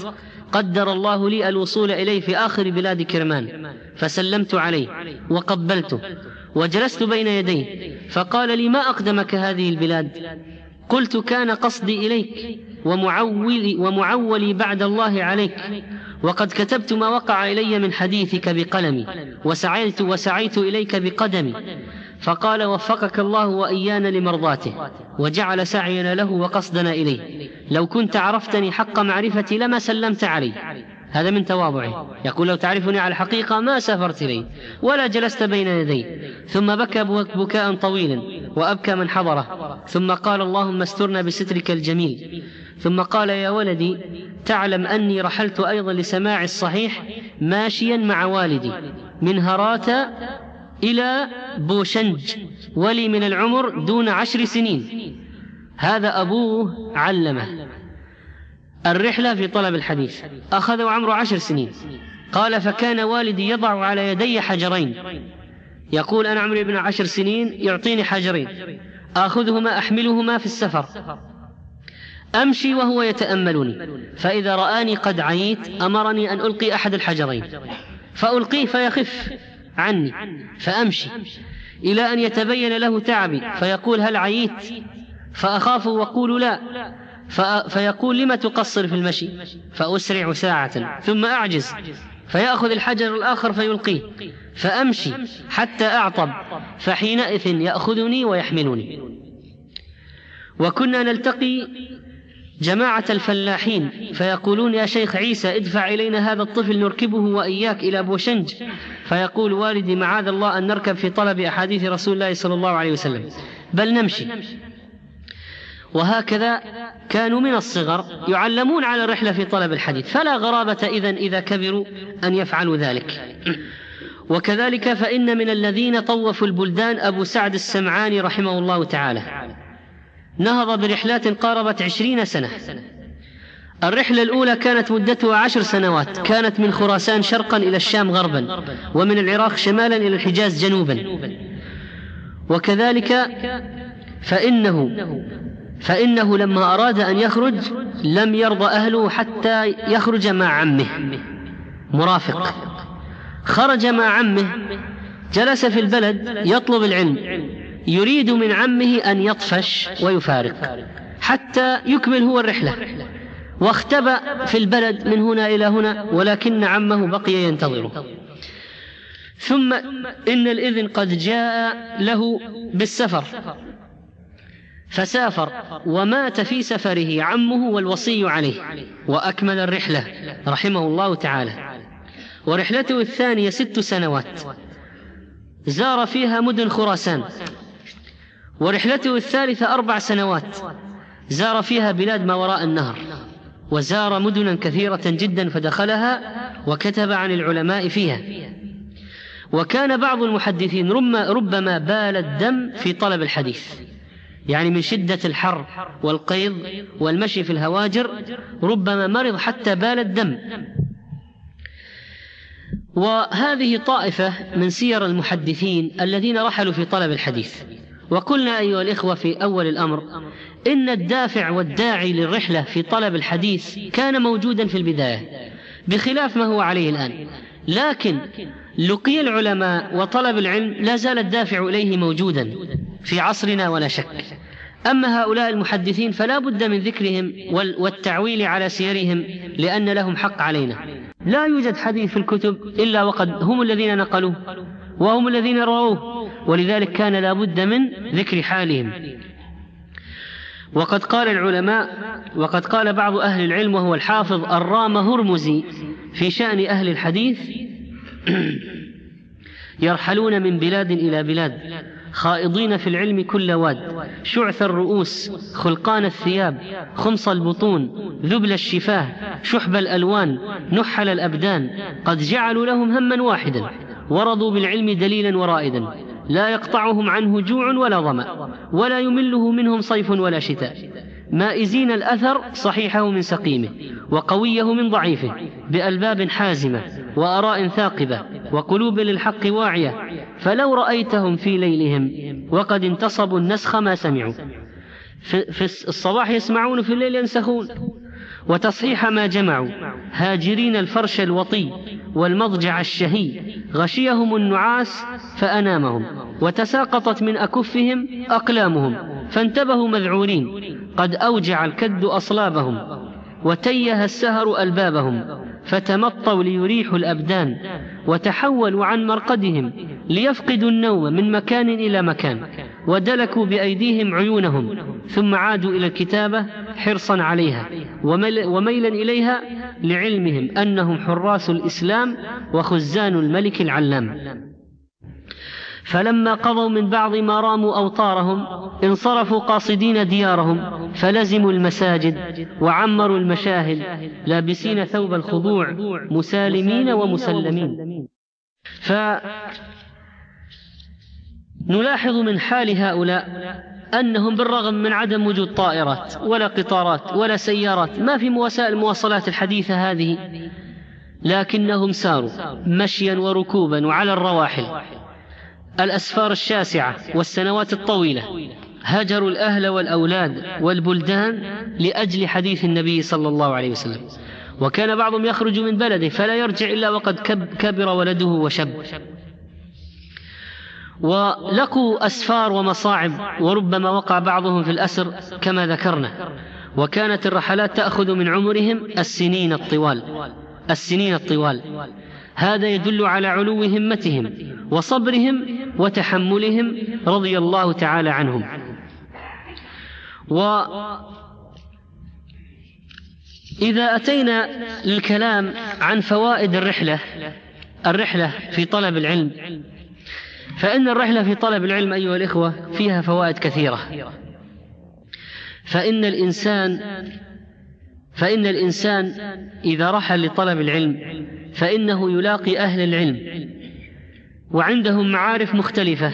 قدر الله لي الوصول إليه في آخر بلاد كرمان، فسلمت عليه وقبلته وجلست بين يديه، فقال لي: ما أقدمك هذه البلاد؟ قلت: كان قصدي إليك ومعولي, ومعولي بعد الله عليك، وقد كتبت ما وقع إلي من حديثك بقلمي، وسعيت وسعيت إليك بقدمي. فقال: وفقك الله وإيانا لمرضاته، وجعل سعينا له وقصدنا إليه. لو كنت عرفتني حق معرفتي لما سلمت علي. هذا من تواضعه، يقول: لو تعرفني على الحقيقة ما سافرت إليه ولا جلست بين يدي. ثم بكى بكاء طويلا وأبكى من حضره، ثم قال: اللهم استرنا بسترك الجميل. ثم قال: يا ولدي، تعلم أني رحلت أيضا لسماع الصحيح ماشيا مع والدي من هرات إلى بوشنج، ولي من العمر دون عشر سنين. هذا أبوه علمه الرحلة في طلب الحديث، أخذوا عمره عشر سنين. قال: فكان والدي يضع على يدي حجرين، يقول: أنا عمري ابن عشر سنين، يعطيني حجرين آخذهما أحملهما في السفر، أمشي وهو يتأملني، فإذا رآني قد عييت أمرني أن ألقي أحد الحجرين، فألقيه فيخف عني، فأمشي إلى أن يتبين له تعبي، فيقول: هل عييت؟ فأخاف وأقول: لا، فيقول: لما تقصر في المشي؟ فأسرع ساعة ثم أعجز، فيأخذ الحجر الآخر فيلقيه، فأمشي حتى أعطب، فحينئذ يأخذني ويحملني. وكنا نلتقي جماعة الفلاحين فيقولون: يا شيخ عيسى، ادفع إلينا هذا الطفل نركبه وإياك إلى بوشنج. فيقول والدي: معاذ الله أن نركب في طلب أحاديث رسول الله صلى الله عليه وسلم، بل نمشي. وهكذا كانوا من الصغر يعلمون على الرحلة في طلب الحديث، فلا غرابة إذن إذا كبروا أن يفعلوا ذلك. وكذلك فإن من الذين طوفوا البلدان أبو سعد السمعاني رحمه الله تعالى، نهض برحلات قاربت عشرين سنة. الرحلة الأولى كانت مدتها عشر سنوات، كانت من خراسان شرقا إلى الشام غربا، ومن العراق شمالا إلى الحجاز جنوبا. وكذلك فإنه فإنه لما أراد أن يخرج لم يرضى أهله حتى يخرج مع عمه مرافق. خرج مع عمه، جلس في البلد يطلب العلم، يريد من عمه أن يطفش ويفارق حتى يكمل هو الرحلة، واختبأ في البلد من هنا إلى هنا، ولكن عمه بقي ينتظره. ثم إن الإذن قد جاء له بالسفر، فسافر ومات في سفره عمه والوصي عليه، وأكمل الرحلة رحمه الله تعالى. ورحلته الثانية ست سنوات زار فيها مدن خراسان. ورحلته الثالثة أربع سنوات زار فيها بلاد ما وراء النهر، وزار مدنا كثيرة جدا فدخلها وكتب عن العلماء فيها. وكان بعض المحدثين ربما بال الدم في طلب الحديث، يعني من شدة الحر والقيض والمشي في الهواجر ربما مرض حتى بال الدم. وهذه طائفة من سير المحدثين الذين رحلوا في طلب الحديث. وقلنا أيها الإخوة في أول الأمر إن الدافع والداعي للرحلة في طلب الحديث كان موجودا في البداية بخلاف ما هو عليه الآن، لكن لقي العلماء وطلب العلم لا زال الدافع إليه موجودا في عصرنا ولا شك. أما هؤلاء المحدثين فلا بد من ذكرهم والتعويل على سيرهم، لأن لهم حق علينا. لا يوجد حديث في الكتب إلا وقد هم الذين نقلوه وهم الذين رووه، ولذلك كان لا بد من ذكر حالهم. وقد قال العلماء وقد قال بعض أهل العلم وهو الحافظ الرام هرمزي في شأن أهل الحديث: يرحلون من بلاد إلى بلاد خائضين في العلم كل واد، شعث الرؤوس خلقان الثياب خمص البطون ذبل الشفاه شحب الألوان نحل الأبدان، قد جعلوا لهم هما واحدا ورضوا بالعلم دليلا ورائدا، لا يقطعهم عنه جوع ولا ظمأ ولا يمله منهم صيف ولا شتاء، مائزين الأثر صحيحه من سقيمه وقويه من ضعيفه، بألباب حازمة وأراء ثاقبة وقلوب للحق واعية، فلو رأيتهم في ليلهم وقد انتصبوا النسخ ما سمعوا. في الصباح يسمعون، في الليل ينسخون. وتصحيح ما جمعوا، هاجرين الفرش الوطي والمضجع الشهي، غشيهم النعاس فأنامهم، وتساقطت من أكفهم أقلامهم فانتبهوا مذعورين، قد أوجع الكد أصلابهم وتيه السهر ألبابهم، فتمطوا ليريحوا الأبدان، وتحولوا عن مرقدهم ليفقدوا النوم من مكان إلى مكان، ودلكوا بأيديهم عيونهم، ثم عادوا إلى الكتابة حرصا عليها وميلا إليها، لعلمهم أنهم حراس الإسلام وخزان الملك العلام. فلما قضوا من بعض ما راموا أوطارهم انصرفوا قاصدين ديارهم، فلزموا المساجد وعمروا المشاهد، لابسين ثوب الخضوع مسالمين ومسلمين. فنلاحظ من حال هؤلاء أنهم بالرغم من عدم وجود طائرات ولا قطارات ولا سيارات، ما في وسائل المواصلات الحديثة هذه، لكنهم ساروا مشيا وركوبا وعلى الرواحل الأسفار الشاسعة والسنوات الطويلة، هاجروا الأهل والأولاد والبلدان لأجل حديث النبي صلى الله عليه وسلم. وكان بعضهم يخرج من بلده فلا يرجع إلا وقد كبر ولده وشب، ولقوا أسفار ومصاعب، وربما وقع بعضهم في الأسر كما ذكرنا. وكانت الرحلات تأخذ من عمرهم السنين الطوال السنين الطوال هذا يدل على علو همتهم وصبرهم وتحملهم رضي الله تعالى عنهم. وإذا أتينا للكلام عن فوائد الرحلة الرحلة في طلب العلم، فإن الرحلة في طلب العلم أيها الإخوة فيها فوائد كثيرة. فإن الإنسان فإن الإنسان إذا رحل لطلب العلم فإنه يلاقي أهل العلم وعندهم معارف مختلفة،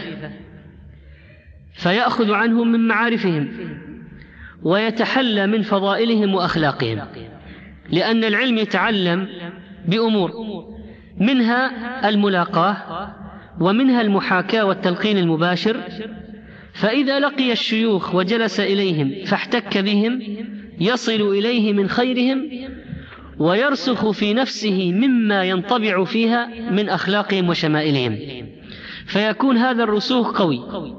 فيأخذ عنهم من معارفهم ويتحلى من فضائلهم وأخلاقهم، لأن العلم يتعلم بأمور، منها الملاقاة ومنها المحاكاة والتلقين المباشر. فإذا لقي الشيوخ وجلس إليهم فاحتك بهم يصل إليه من خيرهم ويرسخ في نفسه مما ينطبع فيها من أخلاقهم وشمائلهم، فيكون هذا الرسوخ قوي.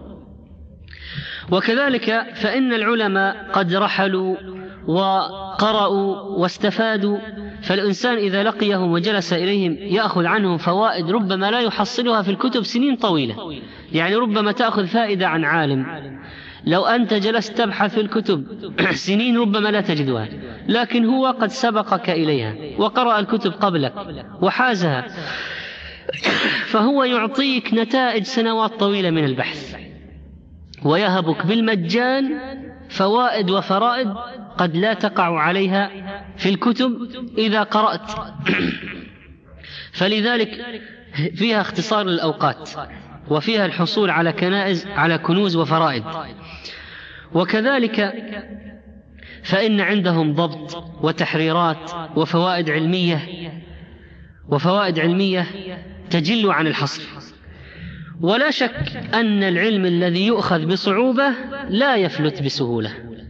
وكذلك فإن العلماء قد رحلوا وقرأوا واستفادوا، فالإنسان إذا لقيهم وجلس إليهم يأخذ عنهم فوائد ربما لا يحصلها في الكتب سنين طويلة. يعني ربما تأخذ فائدة عن عالم لو أنت جلست تبحث في الكتب سنين ربما لا تجدها، لكن هو قد سبقك إليها وقرأ الكتب قبلك وحازها، فهو يعطيك نتائج سنوات طويلة من البحث، ويهبك بالمجان فوائد وفرائد قد لا تقع عليها في الكتب إذا قرأت. فلذلك فيها اختصار للأوقات، وفيها الحصول على كنائز على كنوز وفرائد. وكذلك فإن عندهم ضبط وتحريرات وفوائد علمية وفوائد علمية تجل عن الحصر. ولا شك أن العلم الذي يؤخذ بصعوبة لا يفلت بسهولة،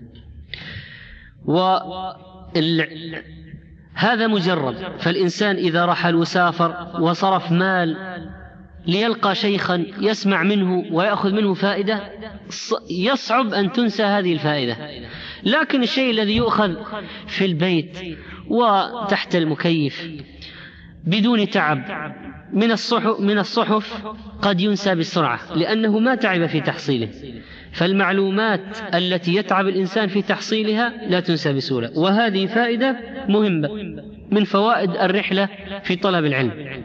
وهذا مجرد. فالإنسان إذا رحل وسافر وصرف مال ليلقى شيخا يسمع منه ويأخذ منه فائدة، يصعب أن تنسى هذه الفائدة. لكن الشيء الذي يؤخذ في البيت وتحت المكيف بدون تعب من الصحف, من الصحف قد ينسى بسرعة لأنه ما تعب في تحصيله. فالمعلومات التي يتعب الإنسان في تحصيلها لا تنسى بسهولة، وهذه فائدة مهمة من فوائد الرحلة في طلب العلم.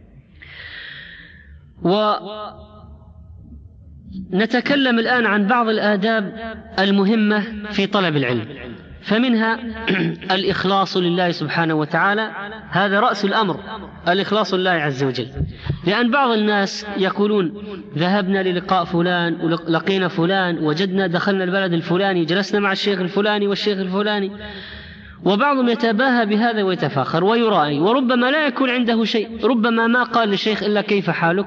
ونتكلم الآن عن بعض الآداب المهمة في طلب العلم، فمنها الإخلاص لله سبحانه وتعالى، هذا رأس الأمر، الإخلاص لله عز وجل. لأن بعض الناس يقولون ذهبنا للقاء فلان ولقينا فلان، وجدنا دخلنا البلد الفلاني، جلسنا مع الشيخ الفلاني والشيخ الفلاني، وبعضهم يتباهى بهذا ويتفاخر ويرائي، وربما لا يكون عنده شيء، ربما ما قال للشيخ إلا كيف حالك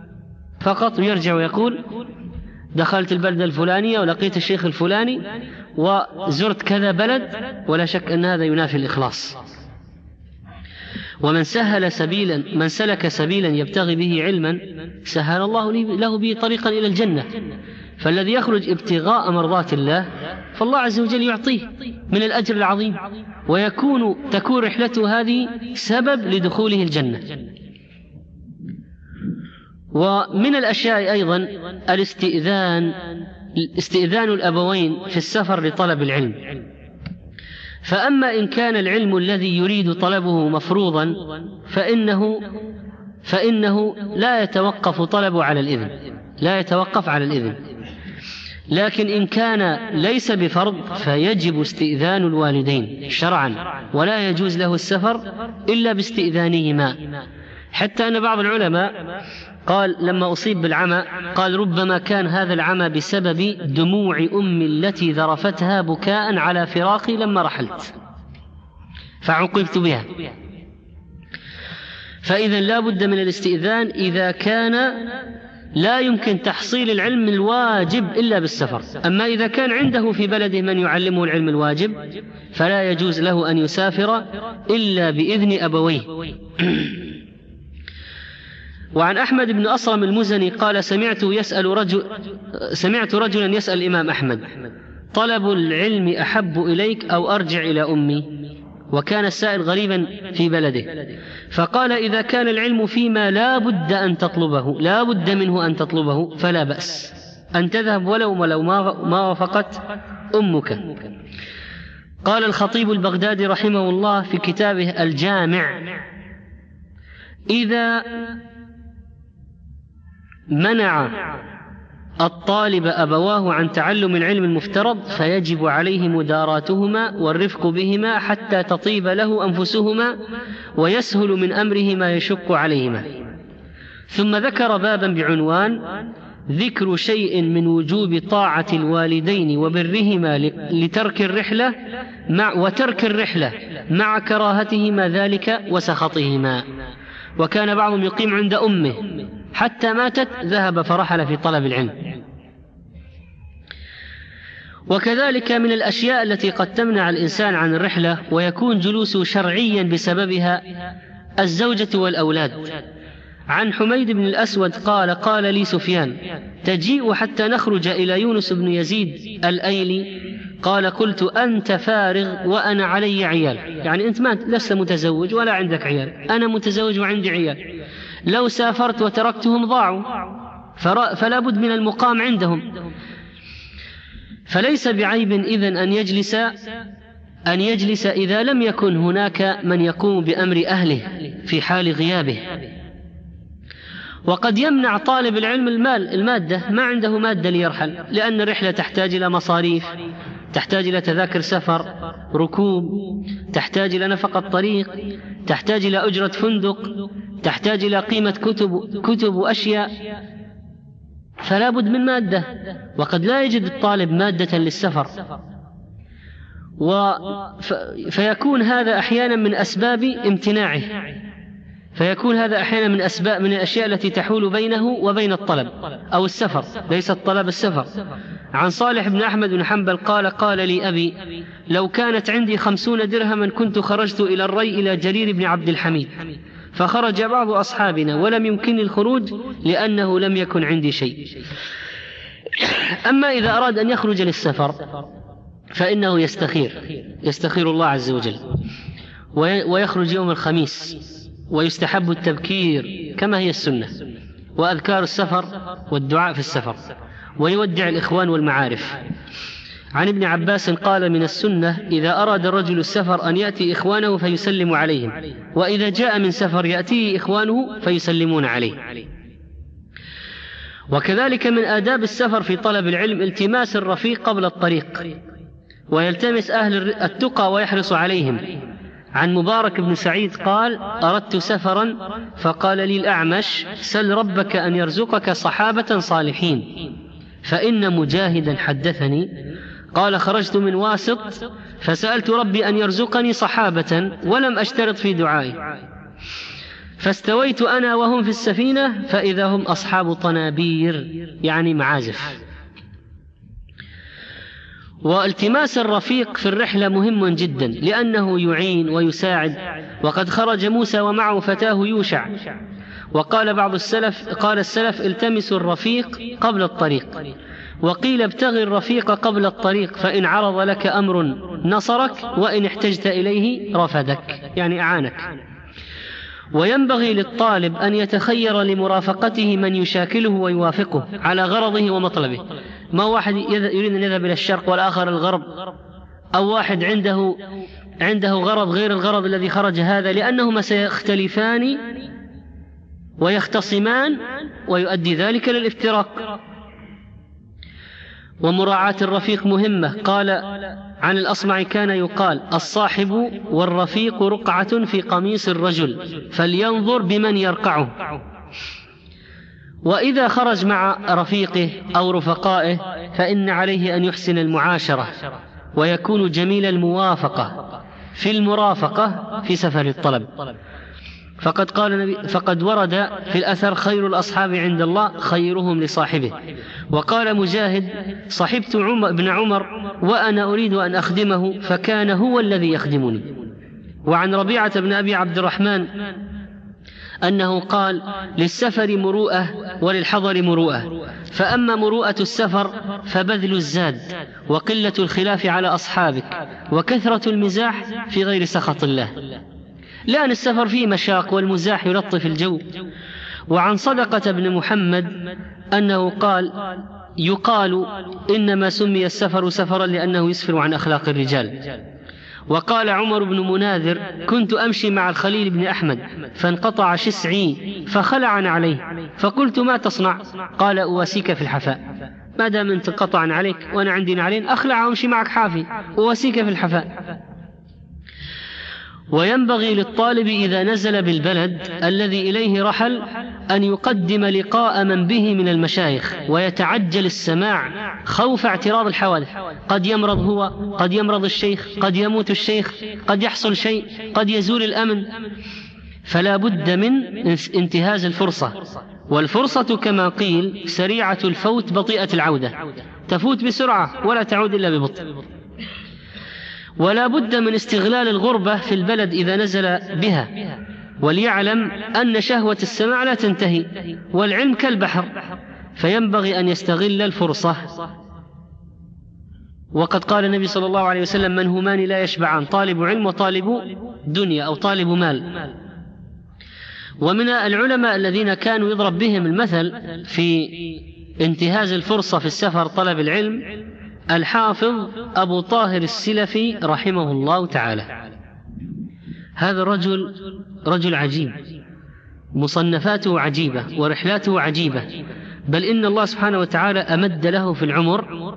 فقط، ويرجع ويقول دخلت البلد الفلانية ولقيت الشيخ الفلاني وزرت كذا بلد، ولا شك أن هذا ينافي الإخلاص. ومن سهل سبيلا من سلك سبيلا يبتغي به علما سهل الله له به طريقا إلى الجنة. فالذي يخرج ابتغاء مرضات الله فالله عز وجل يعطيه من الأجر العظيم، ويكون تكون رحلته هذه سبب لدخوله الجنة. ومن الأشياء أيضا الاستئذان استئذان الأبوين في السفر لطلب العلم. فأما إن كان العلم الذي يريد طلبه مفروضا فإنه فإنه لا يتوقف طلبه على الإذن لا يتوقف على الإذن لكن إن كان ليس بفرض فيجب استئذان الوالدين شرعا، ولا يجوز له السفر إلا باستئذانهما. حتى أن بعض العلماء قال لما أصيب بالعمى قال ربما كان هذا العمى بسبب دموع أمي التي ذرفتها بكاء على فراقي لما رحلت فعوقبت بها. فإذا لا بد من الاستئذان إذا كان لا يمكن تحصيل العلم الواجب إلا بالسفر. أما إذا كان عنده في بلده من يعلمه العلم الواجب فلا يجوز له أن يسافر إلا بإذن أبويه. وعن أحمد بن أصرم المزني قال سمعت يسأل رجل سمعت رجلا يسأل الإمام أحمد طلب العلم أحب إليك أو أرجع إلى أمي؟ وكان السائل غريبا في بلده، فقال إذا كان العلم فيما لا بد أن تطلبه لا بد منه أن تطلبه فلا بأس أن تذهب ولو ولو ما وافقت أمك. قال الخطيب البغدادي رحمه الله في كتابه الجامع إذا منع الطالب أبواه عن تعلم العلم المفترض فيجب عليه مداراتهما والرفق بهما حتى تطيب له أنفسهما ويسهل من أمره ما يشق عليهما. ثم ذكر بابا بعنوان ذكر شيء من وجوب طاعة الوالدين وبرهما لترك الرحلة مع وترك الرحلة مع كراهتهما ذلك وسخطهما. وكان بعضهم يقيم عند أمه حتى ماتت ذهب فرحل في طلب العلم. وكذلك من الأشياء التي قد تمنع الإنسان عن الرحلة ويكون جلوسه شرعيا بسببها الزوجة والأولاد. عن حميد بن الأسود قال قال لي سفيان تجيء حتى نخرج إلى يونس بن يزيد الأيلي؟ قال قلت أنت فارغ وأنا علي عيال، يعني أنت ما لست متزوج ولا عندك عيال، أنا متزوج وعندي عيال، لو سافرت وتركتهم ضاعوا، فلا بد من المقام عندهم. فليس بعيب إذن أن يجلس أن يجلس إذا لم يكن هناك من يقوم بأمر أهله في حال غيابه. وقد يمنع طالب العلم المال المادة، ما عنده مادة ليرحل، لأن الرحلة تحتاج إلى مصاريف، تحتاج إلى تذاكر سفر، ركوب، تحتاج إلى نفقة طريق، تحتاج إلى أجرة فندق، تحتاج إلى قيمة كتب كتب وأشياء، فلا بد من مادة. وقد لا يجد الطالب مادة للسفر، و فيكون هذا أحيانا من أسباب امتناعه، فيكون هذا أحيانا من أسباب من الأشياء التي تحول بينه وبين الطلب أو السفر، ليس الطلب السفر. عن صالح بن أحمد بن حنبل قال قال لي أبي لو كانت عندي خمسون درهما كنت خرجت إلى الري إلى جرير بن عبد الحميد، فخرج بعض أصحابنا ولم يمكنني الخروج لأنه لم يكن عندي شيء. أما إذا أراد أن يخرج للسفر فإنه يستخير يستخير الله عز وجل ويخرج يوم الخميس، ويستحب التبكير كما هي السنة، وأذكار السفر والدعاء في السفر، ويودع الإخوان والمعارف. عن ابن عباس قال من السنة إذا أراد الرجل السفر أن يأتي إخوانه فيسلم عليهم، وإذا جاء من سفر يأتيه إخوانه فيسلمون عليه. وكذلك من آداب السفر في طلب العلم التماس الرفيق قبل الطريق، ويلتمس أهل التقى ويحرص عليهم. عن مبارك بن سعيد قال أردت سفرا فقال لي الأعمش سل ربك أن يرزقك صحابة صالحين، فإن مجاهدا حدثني قال خرجت من واسط فسألت ربي أن يرزقني صحابة ولم أشترط في دعائي، فاستويت أنا وهم في السفينة فإذا هم أصحاب طنابير يعني معازف. والتماس الرفيق في الرحلة مهم جدا لأنه يعين ويساعد. وقد خرج موسى ومعه فتاه يوشع، وقال بعض السلف قال السلف التمسوا الرفيق قبل الطريق، وقيل ابتغي الرفيق قبل الطريق، فإن عرض لك أمر نصرك وإن احتجت إليه رفدك، يعني أعانك. وينبغي للطالب أن يتخير لمرافقته من يشاكله ويوافقه على غرضه ومطلبه. ما واحد يريد أن يذهب إلى الشرق والآخر الغرب، أو واحد عنده عنده غرض غير الغرض الذي خرج هذا، لأنهما سيختلفان ويختصمان ويؤدي ذلك للافتراق. ومراعاة الرفيق مهمة. قال عن الأصمعي كان يقال الصاحب والرفيق رقعة في قميص الرجل فلينظر بمن يرقعه. وإذا خرج مع رفيقه أو رفقائه فإن عليه أن يحسن المعاشرة ويكون جميل الموافقة في المرافقة في سفر الطلب. فقد قال النبي فقد ورد في الأثر خير الأصحاب عند الله خيرهم لصاحبه. وقال مجاهد صحبت عمر ابن عمر وأنا أريد أن أخدمه فكان هو الذي يخدمني. وعن ربيعة بن أبي عبد الرحمن أنه قال للسفر مروءة وللحضر مروءة، فأما مروءة السفر فبذل الزاد وقلة الخلاف على أصحابك وكثرة المزاح في غير سخط الله، لأن السفر فيه مشاق والمزاح يلطف الجو. وعن صدقة بن محمد أنه قال يقال إنما سمي السفر سفرا لأنه يسفر عن أخلاق الرجال. وقال عمر بن مناذر كنت أمشي مع الخليل بن أحمد فانقطع شسعي فخلعا عليه فقلت ما تصنع؟ قال أواسيك في الحفاء، ما دام انت قطعا عليك وأنا عندي نعلين أخلع وامشي معك حافي، أواسيك في الحفاء. وينبغي للطالب إذا نزل بالبلد الذي إليه رحل أن يقدم لقاء من به من المشايخ ويتعجل السماع خوف اعتراض الحوادث. قد يمرض هو، قد يمرض الشيخ، قد يموت الشيخ، قد يحصل شيء، قد يزول الأمن، فلا بد من انتهاز الفرصة. والفرصة كما قيل سريعة الفوت بطيئة العودة، تفوت بسرعة ولا تعود إلا ببطء. ولا بد من استغلال الغربة في البلد إذا نزل بها، وليعلم أن شهوة السماع لا تنتهي والعلم كالبحر، فينبغي أن يستغل الفرصة. وقد قال النبي صلى الله عليه وسلم من همان لا يشبعان، طالب علم وطالب دنيا أو طالب مال. ومن العلماء الذين كانوا يضرب بهم المثل في انتهاز الفرصة في السفر طلب العلم الحافظ أبو طاهر السلفي رحمه الله تعالى. هذا الرجل رجل عجيب، مصنفاته عجيبة ورحلاته عجيبة، بل إن الله سبحانه وتعالى أمد له في العمر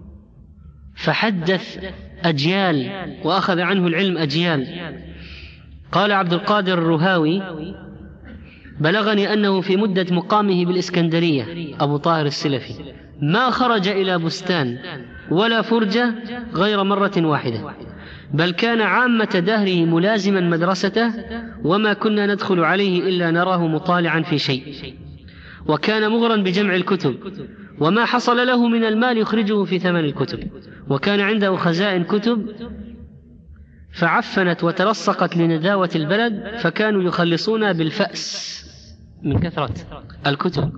فحدث أجيال وأخذ عنه العلم أجيال. قال عبد القادر الرهاوي بلغني أنه في مدة مقامه بالإسكندرية أبو طاهر السلفي ما خرج إلى بستان ولا فرجة غير مرة واحدة، بل كان عامة دهره ملازما مدرسته وما كنا ندخل عليه إلا نراه مطالعا في شيء. وكان مغرا بجمع الكتب وما حصل له من المال يخرجه في ثمن الكتب، وكان عنده خزائن كتب فعفنت وتلصقت لنداوة البلد فكانوا يخلصون بالفأس من كثرة الكتب.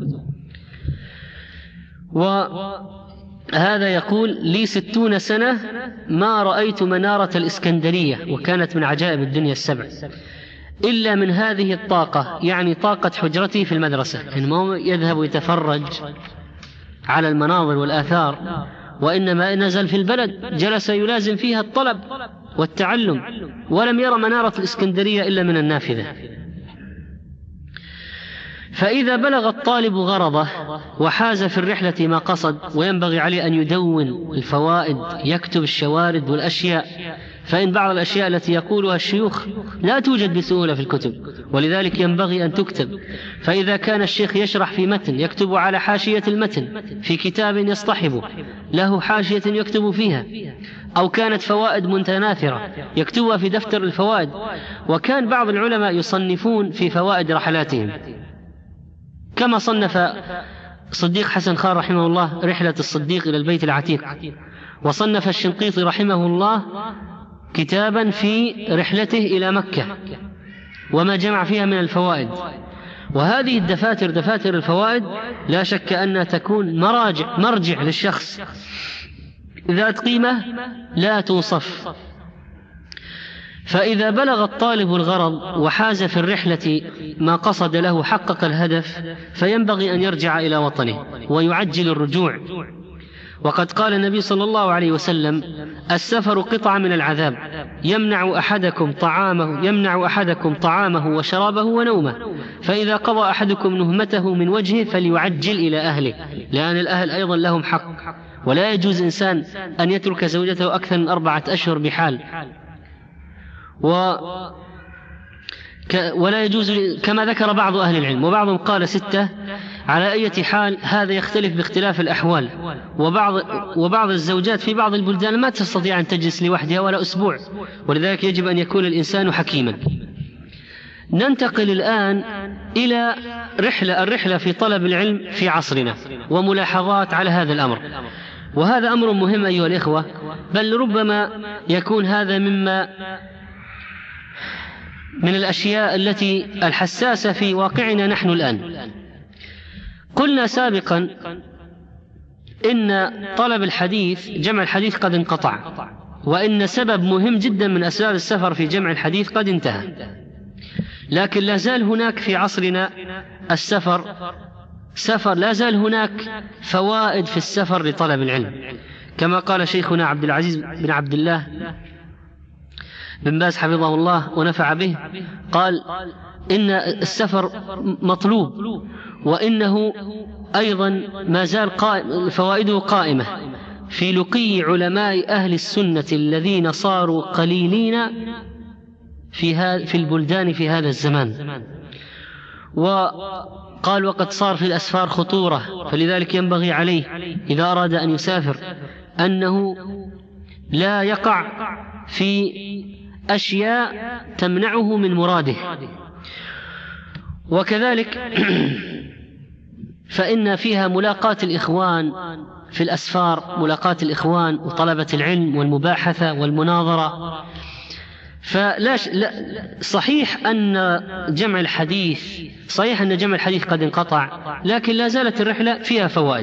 وهذا يقول لي ستون سنة ما رأيت منارة الإسكندرية، وكانت من عجائب الدنيا السبع، إلا من هذه الطاقة، يعني طاقة حجرتي في المدرسة، إنما يذهب يتفرج على المناظر والآثار، وإنما نزل في البلد جلس يلازم فيها الطلب والتعلم، ولم يرى منارة الإسكندرية إلا من النافذة. فإذا بلغ الطالب غرضه وحاز في الرحلة ما قصد، وينبغي عليه أن يدون الفوائد، يكتب الشوارد والأشياء، فإن بعض الأشياء التي يقولها الشيوخ لا توجد بسهولة في الكتب، ولذلك ينبغي أن تكتب. فإذا كان الشيخ يشرح في متن يكتب على حاشية المتن في كتاب يصطحبه له حاشية يكتب فيها، أو كانت فوائد متناثرة يكتبها في دفتر الفوائد. وكان بعض العلماء يصنفون في فوائد رحلاتهم، كما صنف صديق حسن خان رحمه الله رحلة الصديق إلى البيت العتيق، وصنف الشنقيطي رحمه الله كتابا في رحلته إلى مكة وما جمع فيها من الفوائد. وهذه الدفاتر دفاتر الفوائد لا شك أنها تكون مراجع مرجع للشخص ذات قيمة لا توصف. فإذا بلغ الطالب الغرض وحاز في الرحلة ما قصد له حقق الهدف فينبغي أن يرجع إلى وطنه ويعجل الرجوع. وقد قال النبي صلى الله عليه وسلم: السفر قطعة من العذاب يمنع أحدكم طعامه يمنع أحدكم طعامه وشرابه ونومه، فإذا قضى أحدكم نهمته من وجهه فليعجل إلى أهله، لأن الأهل أيضا لهم حق، ولا يجوز إنسان أن يترك زوجته أكثر من أربعة أشهر بحال، و ولا يجوز كما ذكر بعض أهل العلم، وبعضهم قال ستة. على أي حال هذا يختلف باختلاف الأحوال، وبعض, وبعض الزوجات في بعض البلدان ما تستطيع أن تجلس لوحدها ولا أسبوع، ولذلك يجب أن يكون الإنسان حكيما. ننتقل الآن إلى رحلة الرحلة في طلب العلم في عصرنا وملاحظات على هذا الأمر. وهذا أمر مهم أيها الإخوة، بل ربما يكون هذا مما من الأشياء التي الحساسة في واقعنا نحن الآن. قلنا سابقا إن طلب الحديث جمع الحديث قد انقطع، وإن سبب مهم جدا من أسباب السفر في جمع الحديث قد انتهى، لكن لا زال هناك في عصرنا السفر سفر لا زال هناك فوائد في السفر لطلب العلم، كما قال شيخنا عبد العزيز بن عبد الله بن باز حفظه الله ونفع به، قال إن السفر مطلوب، وإنه أيضا ما زال قائم فوائده قائمة في لقي علماء أهل السنة الذين صاروا قليلين في, في البلدان في هذا الزمان. وقال: وقد صار في الأسفار خطورة، فلذلك ينبغي عليه إذا أراد أن يسافر أنه لا يقع في أشياء تمنعه من مراده. وكذلك فإن فيها ملاقاة الإخوان في الأسفار، ملاقاة الإخوان وطلبة العلم والمباحثة والمناظرة. فلا ش... لا صحيح أن جمع الحديث صحيح أن جمع الحديث قد انقطع، لكن لا زالت الرحلة فيها فوائد.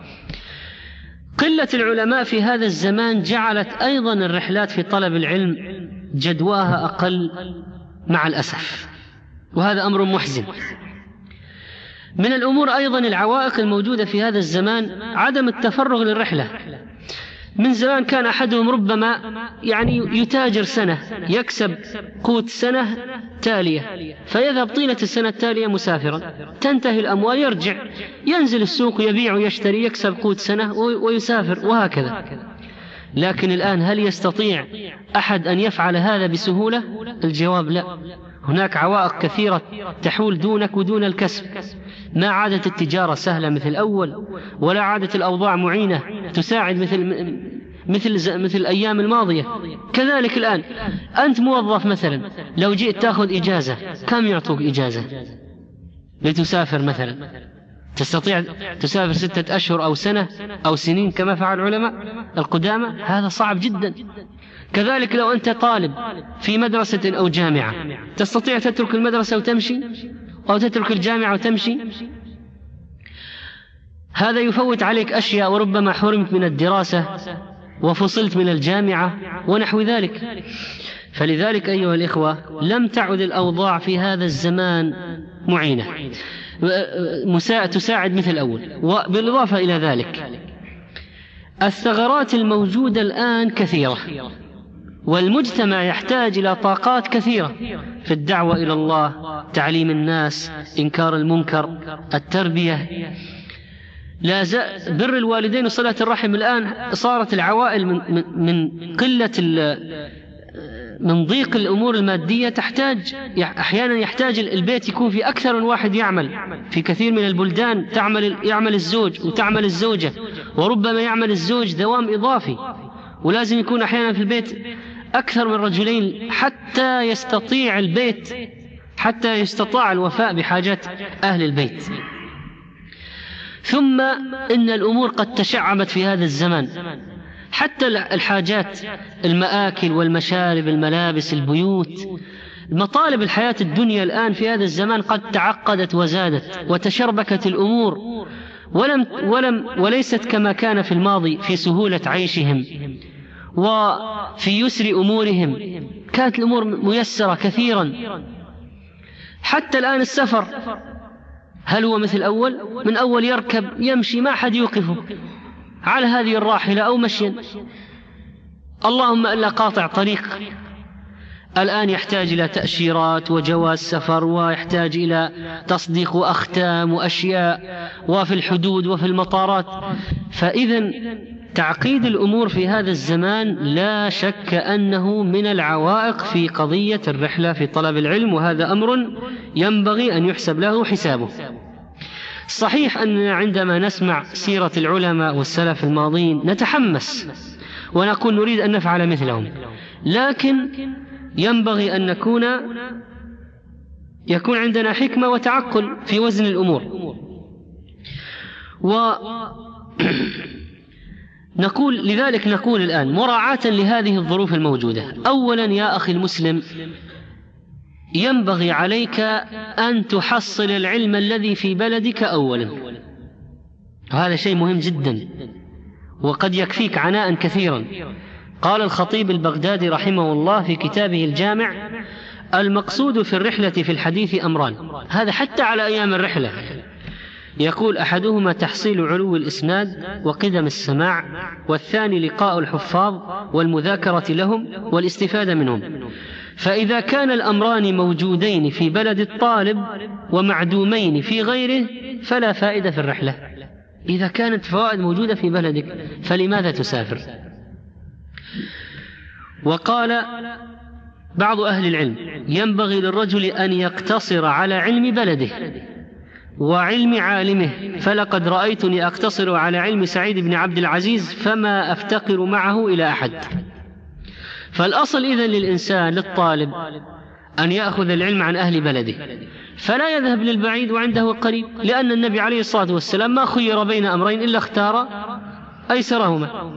قلة العلماء في هذا الزمان جعلت أيضا الرحلات في طلب العلم جدواها أقل مع الأسف، وهذا أمر محزن. من الأمور أيضا العوائق الموجودة في هذا الزمان عدم التفرغ للرحلة. من زمان كان أحدهم ربما يعني يتاجر سنة يكسب قوت سنة تالية، فيذهب طيلة السنة التالية مسافرا، تنتهي الأموال يرجع ينزل السوق يبيع ويشتري يكسب قوت سنة ويسافر، وهكذا. لكن الآن هل يستطيع أحد أن يفعل هذا بسهولة؟ الجواب لا. هناك عوائق كثيرة تحول دونك ودون الكسب. ما عادت التجارة سهلة مثل الأول، ولا عادت الأوضاع معينة تساعد مثل مثل مثل الأيام الماضية. كذلك الآن أنت موظف مثلا، لو جئت تأخذ إجازة كم يعطوك إجازة لتسافر مثلا؟ تستطيع تسافر ستة أشهر أو سنة أو سنين كما فعل العلماء القدامى؟ هذا صعب جدا. كذلك لو أنت طالب في مدرسة أو جامعة، تستطيع تترك المدرسة وتمشي، أو تترك الجامعة وتمشي؟ هذا يفوت عليك أشياء، وربما حرمت من الدراسة وفصلت من الجامعة ونحو ذلك. فلذلك أيها الإخوة لم تعد الأوضاع في هذا الزمان معينة تساعد مثل الأول. وبالإضافة إلى ذلك الثغرات الموجودة الآن كثيرة، والمجتمع يحتاج إلى طاقات كثيرة في الدعوة إلى الله، تعليم الناس، إنكار المنكر، التربية، لا زال بر الوالدين وصلة الرحم. الآن صارت العوائل من, من قلة من ضيق الأمور المادية تحتاج أحيانا يحتاج البيت يكون في أكثر من واحد يعمل. في كثير من البلدان تعمل يعمل الزوج وتعمل الزوجة، وربما يعمل الزوج دوام إضافي، ولازم يكون أحيانا في البيت أكثر من رجلين حتى يستطيع البيت حتى يستطاع الوفاء بحاجات أهل البيت. ثم إن الأمور قد تشعبت في هذا الزمان حتى الحاجات، المآكل والمشارب، الملابس، البيوت، مطالب الحياة الدنيا الآن في هذا الزمان قد تعقدت وزادت وتشربكت الأمور، ولم ولم وليست كما كان في الماضي في سهولة عيشهم وفي يسر أمورهم. كانت الأمور ميسرة كثيرا. حتى الآن السفر هل هو مثل أول؟ من أول يركب يمشي ما حد يوقفه على هذه الراحلة أو مشيا، اللهم إلا قاطع طريق. الآن يحتاج إلى تأشيرات وجواز سفر، ويحتاج إلى تصديق وأختام وأشياء، وفي الحدود وفي المطارات. فإذا تعقيد الأمور في هذا الزمان لا شك أنه من العوائق في قضية الرحلة في طلب العلم، وهذا أمر ينبغي أن يحسب له حسابه. صحيح أننا عندما نسمع سيرة العلماء والسلف الماضين نتحمس ونقول نريد أن نفعل مثلهم، لكن ينبغي أن نكون يكون عندنا حكمة وتعقل في وزن الأمور. ونقول لذلك نقول الآن مراعاة لهذه الظروف الموجودة، أولا يا أخي المسلم، ينبغي عليك أن تحصل العلم الذي في بلدك أولا، وهذا شيء مهم جدا وقد يكفيك عناء كثيرا. قال الخطيب البغدادي رحمه الله في كتابه الجامع: المقصود في الرحلة في الحديث أمران، هذا حتى على أيام الرحلة. يقول: أحدهما تحصيل علو الإسناد وقدم السماع، والثاني لقاء الحفاظ والمذاكرة لهم والاستفادة منهم. فإذا كان الأمران موجودين في بلد الطالب ومعدومين في غيره فلا فائدة في الرحلة. إذا كانت فوائد موجودة في بلدك فلماذا تسافر؟ وقال بعض أهل العلم: ينبغي للرجل أن يقتصر على علم بلده وعلم عالمه، فلقد رأيتني أقتصر على علم سعيد بن عبد العزيز فما أفتقر معه إلى أحد. فالأصل إذن للإنسان للطالب أن يأخذ العلم عن أهل بلده، فلا يذهب للبعيد وعنده قريب، لأن النبي عليه الصلاة والسلام ما خير بين أمرين إلا اختار أيسرهما.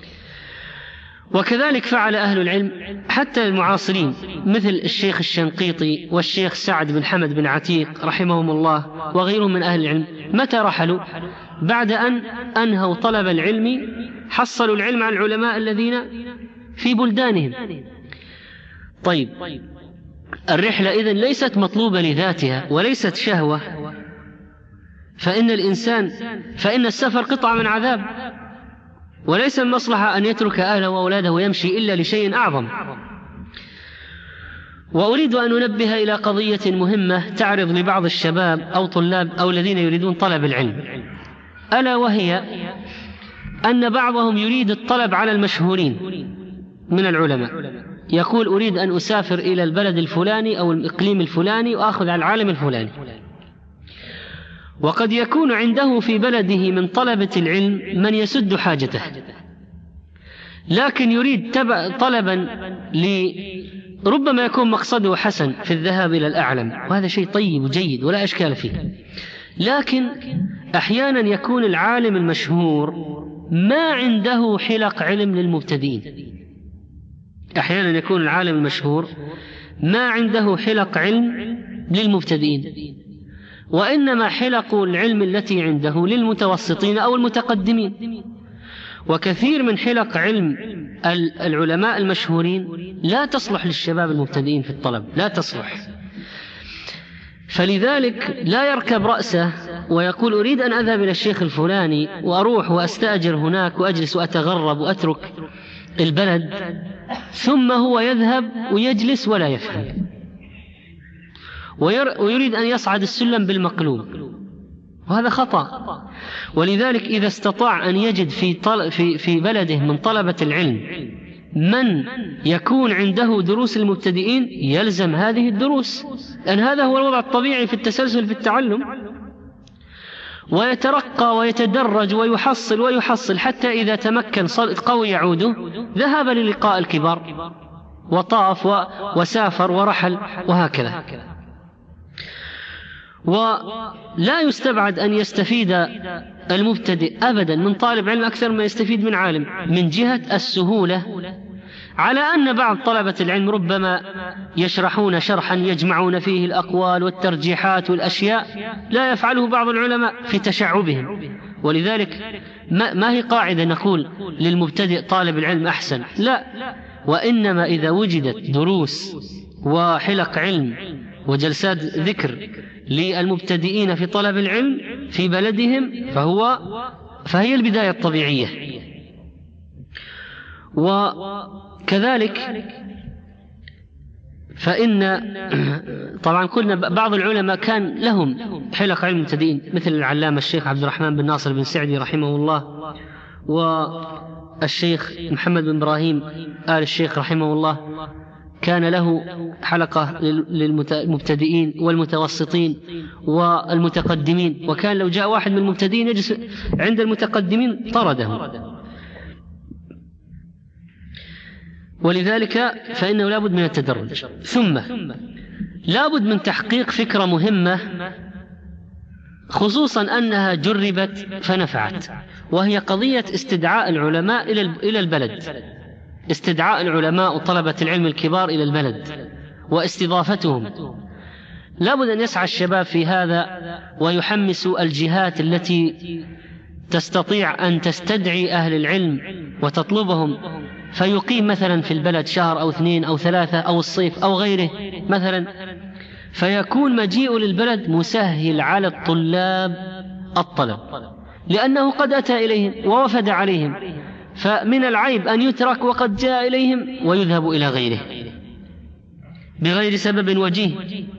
وكذلك فعل أهل العلم حتى المعاصرين مثل الشيخ الشنقيطي والشيخ سعد بن حمد بن عتيق رحمهم الله وغيرهم من أهل العلم. متى رحلوا؟ بعد أن أنهوا طلب العلم حصلوا العلم عن العلماء الذين في بلدانهم. طيب، الرحلة إذن ليست مطلوبة لذاتها وليست شهوة، فإن الإنسان فإن السفر قطعة من عذاب، وليس المصلحة أن يترك أهله وأولاده ويمشي إلا لشيء أعظم. وأريد أن أنبه إلى قضية مهمة تعرض لبعض الشباب أو طلاب أو الذين يريدون طلب العلم، ألا وهي أن بعضهم يريد الطلب على المشهورين من العلماء، يقول: أريد أن أسافر إلى البلد الفلاني أو الإقليم الفلاني وأخذ على العالم الفلاني. وقد يكون عنده في بلده من طلبة العلم من يسد حاجته، لكن يريد طلبا ربما يكون مقصده حسن في الذهاب إلى الأعلم، وهذا شيء طيب وجيد ولا أشكال فيه. لكن أحيانا يكون العالم المشهور ما عنده حلق علم للمبتدئين، أحيانا يكون العالم المشهور ما عنده حلق علم للمبتدئين، وإنما حلق العلم التي عنده للمتوسطين أو المتقدمين. وكثير من حلق علم العلماء المشهورين لا تصلح للشباب المبتدئين في الطلب، لا تصلح. فلذلك لا يركب رأسه ويقول: أريد أن أذهب إلى الشيخ الفلاني وأروح وأستأجر هناك وأجلس وأتغرب وأترك البلد، ثم هو يذهب ويجلس ولا يفهم، ويريد أن يصعد السلم بالمقلوب، وهذا خطأ. ولذلك إذا استطاع أن يجد في, طل... في... في بلده من طلبة العلم من يكون عنده دروس المبتدئين يلزم هذه الدروس، لأن هذا هو الوضع الطبيعي في التسلسل في التعلم، ويترقى ويتدرج ويحصل ويحصل حتى إذا تمكن قوي يعوده ذهب للقاء الكبار وطاف و... وسافر ورحل وهكذا. ولا يستبعد أن يستفيد المبتدئ أبدا من طالب علم أكثر ما يستفيد من عالم، من جهة السهولة، على أن بعض طلبة العلم ربما يشرحون شرحا يجمعون فيه الأقوال والترجيحات والأشياء لا يفعله بعض العلماء في تشعبهم. ولذلك ما هي قاعدة نقول للمبتدئ طالب العلم أحسن، لا، وإنما إذا وجدت دروس وحلق علم وجلسات ذكر للمبتدئين في طلب العلم في بلدهم فهو فهي البداية الطبيعية. وكذلك فإن طبعا قلنا بعض العلماء كان لهم حلق علم مبتدئين مثل العلامة الشيخ عبد الرحمن بن ناصر بن سعدي رحمه الله، والشيخ محمد بن إبراهيم آل الشيخ رحمه الله كان له حلقة للمبتدئين والمتوسطين والمتقدمين، وكان لو جاء واحد من المبتدئين يجلس عند المتقدمين طرده. ولذلك فإنه لابد من التدرج. ثم لابد من تحقيق فكرة مهمة خصوصا أنها جربت فنفعت، وهي قضية استدعاء العلماء إلى البلد، استدعاء العلماء وطلبة العلم الكبار إلى البلد واستضافتهم. لابد أن يسعى الشباب في هذا ويحمسوا الجهات التي تستطيع أن تستدعي أهل العلم وتطلبهم، فيقيم مثلا في البلد شهر أو اثنين أو ثلاثة أو الصيف أو غيره مثلا، فيكون مجيء للبلد مسهل على الطلاب الطلب، لأنه قد أتى إليهم ووفد عليهم، فمن العيب أن يترك وقد جاء إليهم ويذهب إلى غيره بغير سبب وجيه.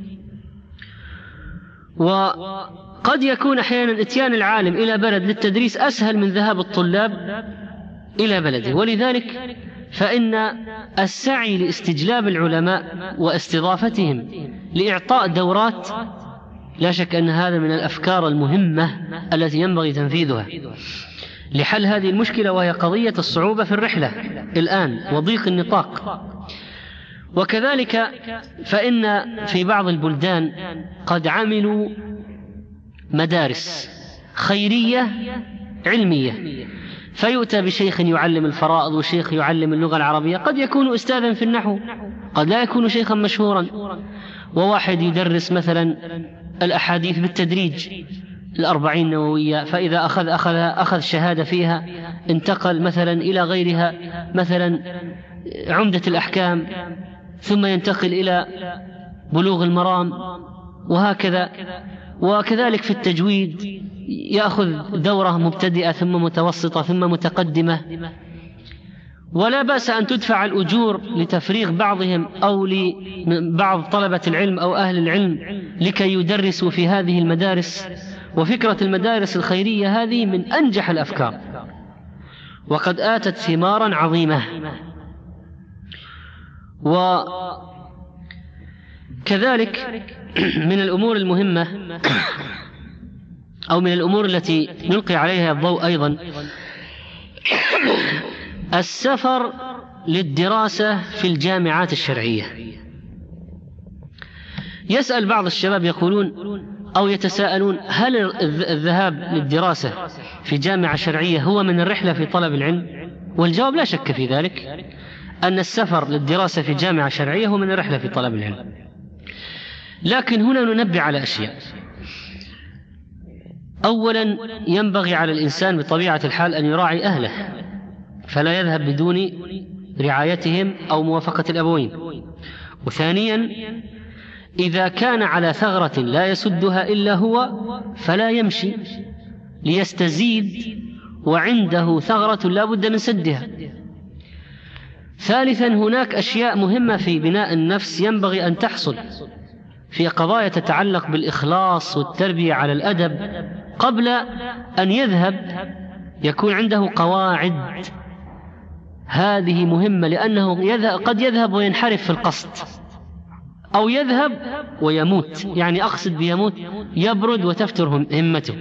وقد يكون أحيانا إتيان العالم إلى بلد للتدريس أسهل من ذهاب الطلاب إلى بلده. ولذلك فإن السعي لاستجلاب العلماء واستضافتهم لإعطاء دورات لا شك أن هذا من الأفكار المهمة التي ينبغي تنفيذها لحل هذه المشكلة، وهي قضية الصعوبة في الرحلة الآن وضيق النطاق. وكذلك فإن في بعض البلدان قد عملوا مدارس خيرية علمية، فيؤتى بشيخ يعلم الفرائض وشيخ يعلم اللغة العربية، قد يكون أستاذا في النحو، قد لا يكون شيخا مشهورا، وواحد يدرس مثلا الأحاديث بالتدريج الأربعين النووية، فإذا أخذ أخذ أخذ شهادة فيها انتقل مثلا إلى غيرها، مثلا عمدة الأحكام، ثم ينتقل إلى بلوغ المرام، وهكذا. وكذلك في التجويد يأخذ دورة مبتدئة ثم متوسطة ثم متقدمة. ولا بأس أن تدفع الأجور لتفريغ بعضهم أو لبعض طلبة العلم أو أهل العلم لكي يدرسوا في هذه المدارس. وفكرة المدارس الخيرية هذه من أنجح الأفكار، وقد آتت ثمارا عظيمة. وكذلك من الأمور المهمة أو من الأمور التي نلقي عليها الضوء أيضا السفر للدراسة في الجامعات الشرعية. يسأل بعض الشباب يقولون أو يتساءلون: هل الذهاب للدراسة في جامعة شرعية هو من الرحلة في طلب العلم؟ والجواب لا شك في ذلك، أن السفر للدراسة في جامعة شرعية هو من الرحلة في طلب العلم. لكن هنا ننبه على أشياء. أولا، ينبغي على الإنسان بطبيعة الحال أن يراعي أهله، فلا يذهب بدون رعايتهم أو موافقة الأبوين. وثانيا، إذا كان على ثغرة لا يسدها إلا هو فلا يمشي ليستزيد وعنده ثغرة لا بد من سدها. ثالثا، هناك أشياء مهمة في بناء النفس ينبغي أن تحصل في قضايا تتعلق بالإخلاص والتربية على الأدب قبل أن يذهب، يكون عنده قواعد. هذه مهمة، لأنه يذهب قد يذهب وينحرف في القصد، أو يذهب ويموت، يعني أقصد بيموت يبرد وتفتر همته.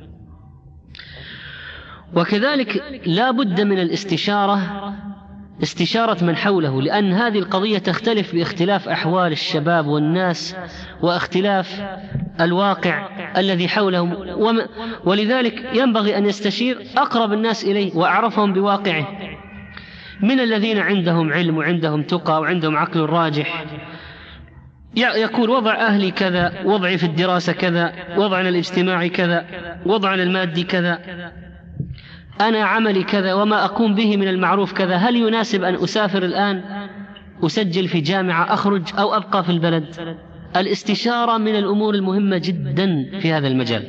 وكذلك لا بد من الاستشارة، استشارة من حوله، لأن هذه القضية تختلف باختلاف أحوال الشباب والناس واختلاف الواقع الذي حولهم، ولذلك ينبغي أن يستشير أقرب الناس إليه وأعرفهم بواقعه من الذين عندهم علم وعندهم تقى وعندهم عقل راجح، يقول وضع أهلي كذا، وضعي في الدراسة كذا، وضعنا الاجتماعي كذا، وضعنا المادي كذا، أنا عملي كذا، وما أقوم به من المعروف كذا، هل يناسب أن أسافر الآن أسجل في جامعة أخرج أو أبقى في البلد؟ الاستشارة من الأمور المهمة جدا في هذا المجال.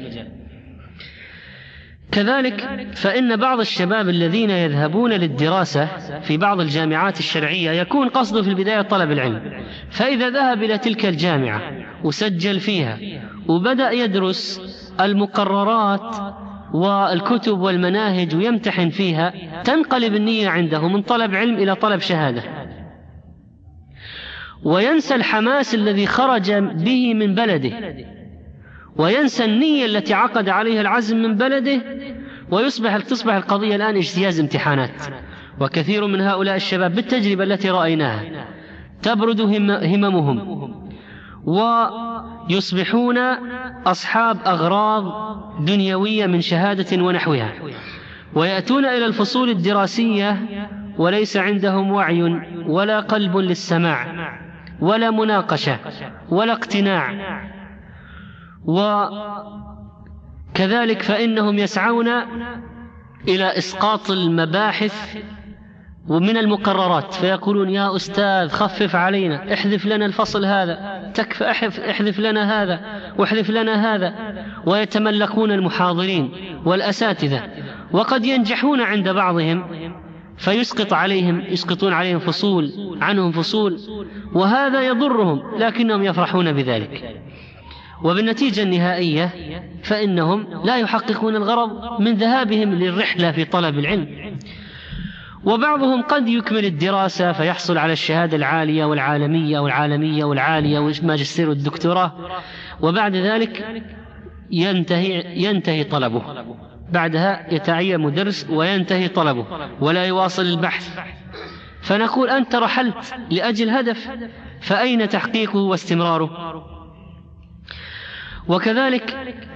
كذلك فإن بعض الشباب الذين يذهبون للدراسة في بعض الجامعات الشرعية يكون قصده في البداية طلب العلم، فإذا ذهب إلى تلك الجامعة وسجل فيها وبدأ يدرس المقررات والكتب والمناهج ويمتحن فيها، تنقلب النية عنده من طلب علم إلى طلب شهادة، وينسى الحماس الذي خرج به من بلده، وينسى النية التي عقد عليها العزم من بلده، ويصبح تصبح القضية الآن اجتياز امتحانات. وكثير من هؤلاء الشباب بالتجربة التي رأيناها تبرد هممهم ويصبحون أصحاب أغراض دنيوية من شهادة ونحوها، ويأتون إلى الفصول الدراسية وليس عندهم وعي ولا قلب للسماع ولا مناقشة ولا اقتناع. وكذلك فإنهم يسعون إلى إسقاط المباحث ومن المقررات، فيقولون يا أستاذ خفف علينا، احذف لنا الفصل هذا، تكفى احذف لنا هذا واحذف لنا هذا، ويتملكون المحاضرين والأساتذة، وقد ينجحون عند بعضهم فيسقط عليهم يسقطون عليهم فصول عنهم فصول، وهذا يضرهم لكنهم يفرحون بذلك، وبالنتيجة النهائية فإنهم لا يحققون الغرض من ذهابهم للرحلة في طلب العلم. وبعضهم قد يكمل الدراسة فيحصل على الشهادة العالية والعالمية والعالمية والعالية والماجستير والدكتوراه، وبعد ذلك ينتهي, ينتهي طلبه، بعدها يتعين مدرس وينتهي طلبه ولا يواصل البحث، فنقول أنت رحلت لأجل هدف، فأين تحقيقه واستمراره؟ وكذلك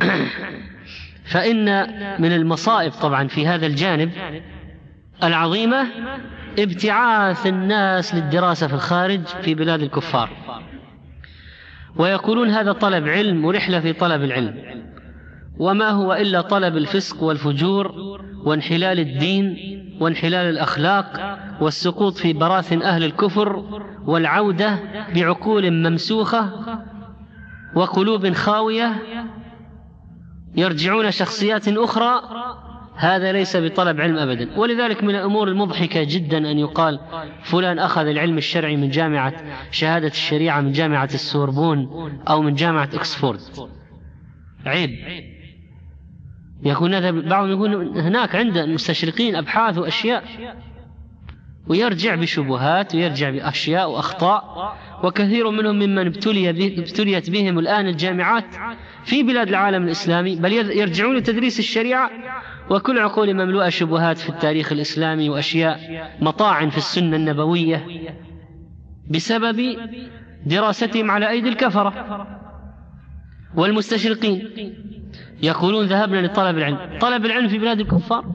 فإن من المصائب طبعا في هذا الجانب العظيمة ابتعاث الناس للدراسة في الخارج في بلاد الكفار، ويقولون هذا طلب علم ورحلة في طلب العلم، وما هو إلا طلب الفسق والفجور وانحلال الدين وانحلال الأخلاق والسقوط في براثن أهل الكفر والعودة بعقول ممسوخة وقلوب خاوية، يرجعون شخصيات أخرى. هذا ليس بطلب علم أبدا. ولذلك من الأمور المضحكة جدا أن يقال فلان أخذ العلم الشرعي من جامعة شهادة الشريعة من جامعة السوربون أو من جامعة إكسفورد، عيب. يكون هذا بعضهم يكون هناك عند المستشرقين أبحاث وأشياء، ويرجع بشبهات ويرجع بأشياء وأخطاء، وكثير منهم ممن ابتلي به ابتليت بهم الآن الجامعات في بلاد العالم الإسلامي، بل يرجعون لتدريس الشريعة وكل عقول مملوءة شبهات في التاريخ الإسلامي وأشياء مطاعن في السنة النبوية بسبب دراستهم على أيدي الكفرة والمستشرقين. يقولون ذهبنا لطلب العلم، طلب العلم في بلاد الكفار.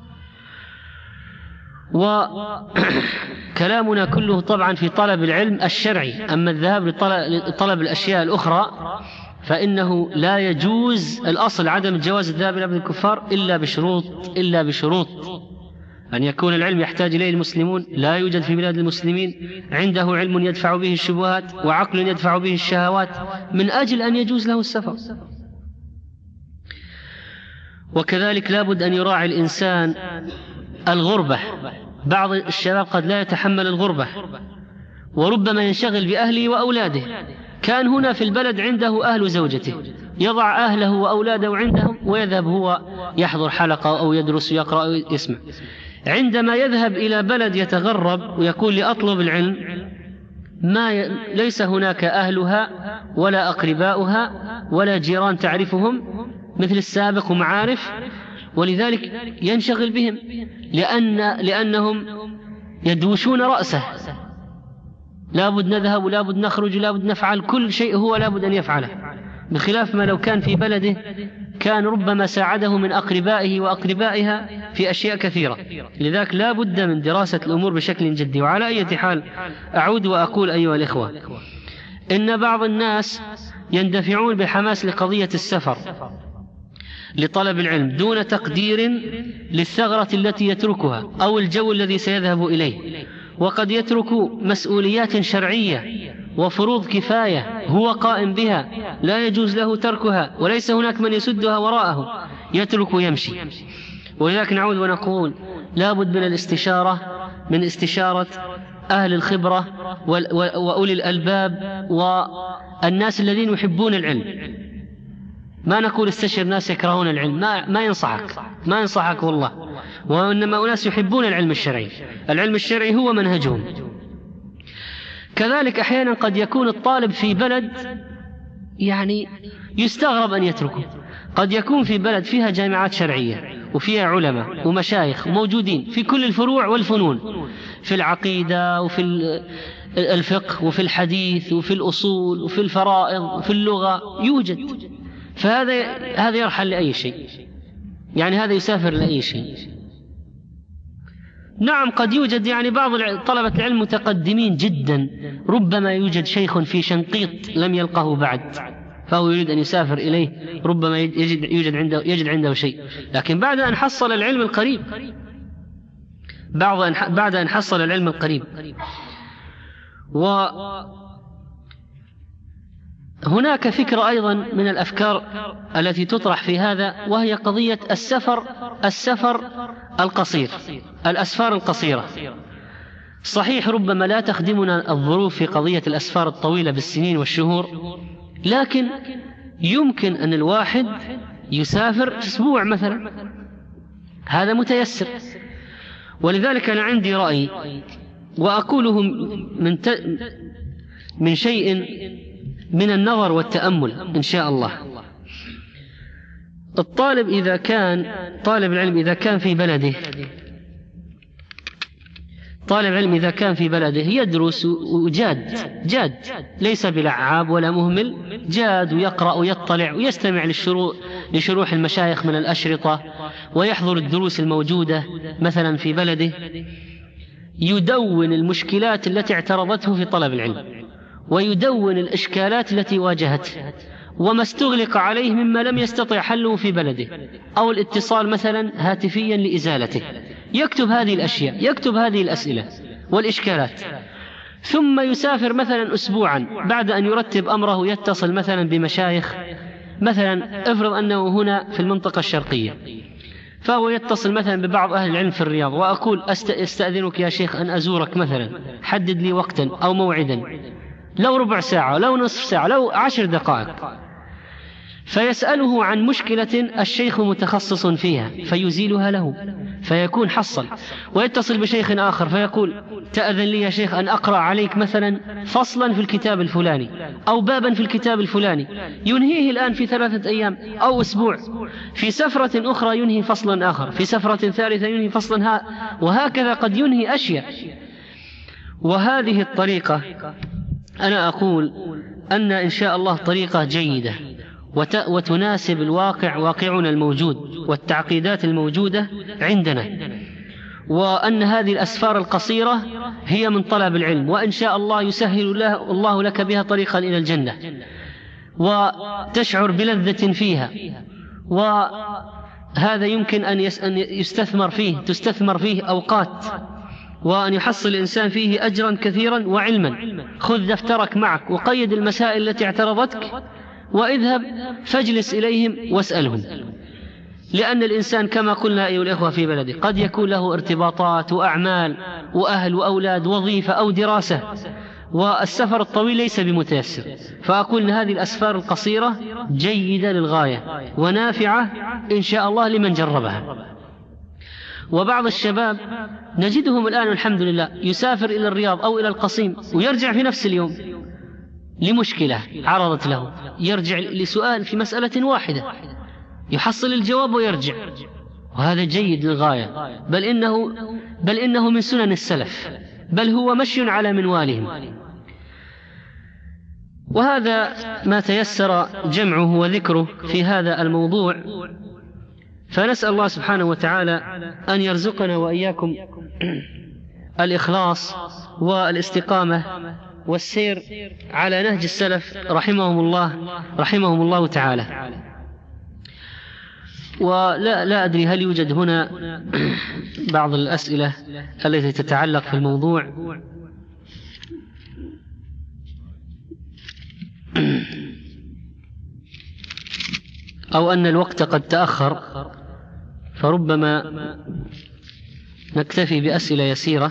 وكلامنا كله طبعا في طلب العلم الشرعي. أما الذهاب لطلب الأشياء الأخرى فإنه لا يجوز، الأصل عدم جواز الذهاب إلى بلاد الكفار إلا بشروط إلا بشروط أن يكون العلم يحتاج إليه المسلمون، لا يوجد في بلاد المسلمين عنده علم يدفع به الشبهات وعقل يدفع به الشهوات من أجل أن يجوز له السفر. وكذلك لابد أن يراعي الإنسان الغربة. بعض الشباب قد لا يتحمل الغربة وربما ينشغل بأهله وأولاده، كان هنا في البلد عنده أهل زوجته، يضع أهله وأولاده عندهم ويذهب هو يحضر حلقة أو يدرس ويقرأ ويسمع. عندما يذهب إلى بلد يتغرب ويقول لأطلب العلم، ما ي... ليس هناك أهلها ولا أقرباؤها ولا جيران تعرفهم مثل السابق ومعارف، ولذلك ينشغل بهم لأن لأنهم يدوشون رأسه. لابد نذهب ولابد نخرج ولابد نفعل كل شيء، هو لابد أن يفعله، بخلاف ما لو كان في بلده كان ربما ساعده من أقربائه وأقربائها في أشياء كثيرة. لذلك لا بد من دراسة الأمور بشكل جدي. وعلى أي حال أعود وأقول أيها الإخوة، إن بعض الناس يندفعون بحماس لقضية السفر لطلب العلم دون تقدير للثغرة التي يتركها أو الجو الذي سيذهب إليه، وقد يترك مسؤوليات شرعية وفروض كفاية هو قائم بها لا يجوز له تركها، وليس هناك من يسدها وراءه، يترك ويمشي. ولذلك نعود ونقول لا بد من الاستشارة، من استشارة أهل الخبرة وأولي الألباب والناس الذين يحبون العلم. ما نقول استشر ناس يكرهون العلم، ما, ما ينصحك ما ينصحك والله، وإنما أناس يحبون العلم الشرعي. العلم الشرعي هو منهجهم. كذلك أحيانا قد يكون الطالب في بلد يعني يستغرب أن يتركه، قد يكون في بلد فيها جامعات شرعية وفيها علماء ومشايخ موجودين في كل الفروع والفنون، في العقيدة وفي الفقه وفي الحديث وفي الأصول وفي الفرائض وفي اللغة يوجد، فهذا هذا يرحل لأي شيء، يعني هذا يسافر لأي شيء. نعم قد يوجد يعني بعض طلبة العلم متقدمين جدا، ربما يوجد شيخ في شنقيط لم يلقه بعد فهو يريد أن يسافر إليه، ربما يجد, يوجد عنده يجد عنده شيء، لكن بعد أن حصل العلم القريب بعد أن حصل العلم القريب. وهناك فكرة أيضا من الأفكار التي تطرح في هذا، وهي قضية السفر السفر القصير، الأسفار القصيرة. صحيح ربما لا تخدمنا الظروف في قضية الأسفار الطويلة بالسنين والشهور، لكن يمكن أن الواحد يسافر أسبوع مثلا، هذا متيسر. ولذلك أنا عندي رأي وأقوله من, ت... من شيء من النظر والتأمل إن شاء الله. الطالب إذا كان طالب العلم إذا كان في بلده طالب علم إذا كان في بلده يدرس وجاد جاد ليس بلعاب ولا مهمل، جاد ويقرأ ويطلع ويستمع لشروح المشايخ من الأشرطة ويحضر الدروس الموجودة مثلا في بلده، يدون المشكلات التي اعترضته في طلب العلم، ويدون الإشكالات التي واجهته وما استغلق عليه مما لم يستطع حله في بلده، أو الاتصال مثلا هاتفيا لإزالته، يكتب هذه الأشياء، يكتب هذه الأسئلة والإشكالات، ثم يسافر مثلا أسبوعا بعد أن يرتب أمره، يتصل مثلا بمشايخ، مثلا افرض أنه هنا في المنطقة الشرقية، فهو يتصل مثلا ببعض أهل العلم في الرياض وأقول أستأذنك يا شيخ أن أزورك مثلا، حدد لي وقتا أو موعدا، لو ربع ساعة لو نصف ساعة لو عشر دقائق، فيسأله عن مشكلة الشيخ متخصص فيها فيزيلها له فيكون حصل، ويتصل بشيخ آخر فيقول تأذن لي يا شيخ أن أقرأ عليك مثلا فصلا في الكتاب الفلاني أو بابا في الكتاب الفلاني، ينهيه الآن في ثلاثة أيام أو أسبوع، في سفرة أخرى ينهي فصلا آخر، في سفرة ثالثة ينهي فصلا ها، وهكذا قد ينهي أشياء. وهذه الطريقة أنا أقول أن إن شاء الله طريقة جيدة وتناسب الواقع، واقعنا الموجود والتعقيدات الموجودة عندنا، وأن هذه الأسفار القصيرة هي من طلب العلم، وإن شاء الله يسهل الله لك بها طريقا إلى الجنة وتشعر بلذة فيها، وهذا يمكن أن يستثمر فيه تستثمر فيه أوقات، وأن يحصل الإنسان فيه أجرا كثيرا وعلما. خذ دفترك معك وقيد المسائل التي اعترضتك واذهب فاجلس إليهم واسألهم، لأن الإنسان كما قلنا أيها الإخوة في بلده قد يكون له ارتباطات وأعمال وأهل وأولاد وظيفة أو دراسة، والسفر الطويل ليس بمتيسر، فأقول أن هذه الأسفار القصيرة جيدة للغاية ونافعة إن شاء الله لمن جربها. وبعض الشباب نجدهم الآن الحمد لله يسافر إلى الرياض أو إلى القصيم ويرجع في نفس اليوم لمشكلة عرضت له، يرجع لسؤال في مسألة واحدة يحصل الجواب ويرجع، وهذا جيد للغاية، بل إنه, بل إنه من سنن السلف، بل هو مشي على منوالهم. وهذا ما تيسر جمعه وذكره في هذا الموضوع، فنسأل الله سبحانه وتعالى أن يرزقنا وإياكم الإخلاص والاستقامة والسير على نهج السلف رحمهم الله رحمهم الله تعالى. ولا لا أدري هل يوجد هنا بعض الأسئلة التي تتعلق في الموضوع. أو أن الوقت قد تأخر، فربما نكتفي بأسئلة يسيرة.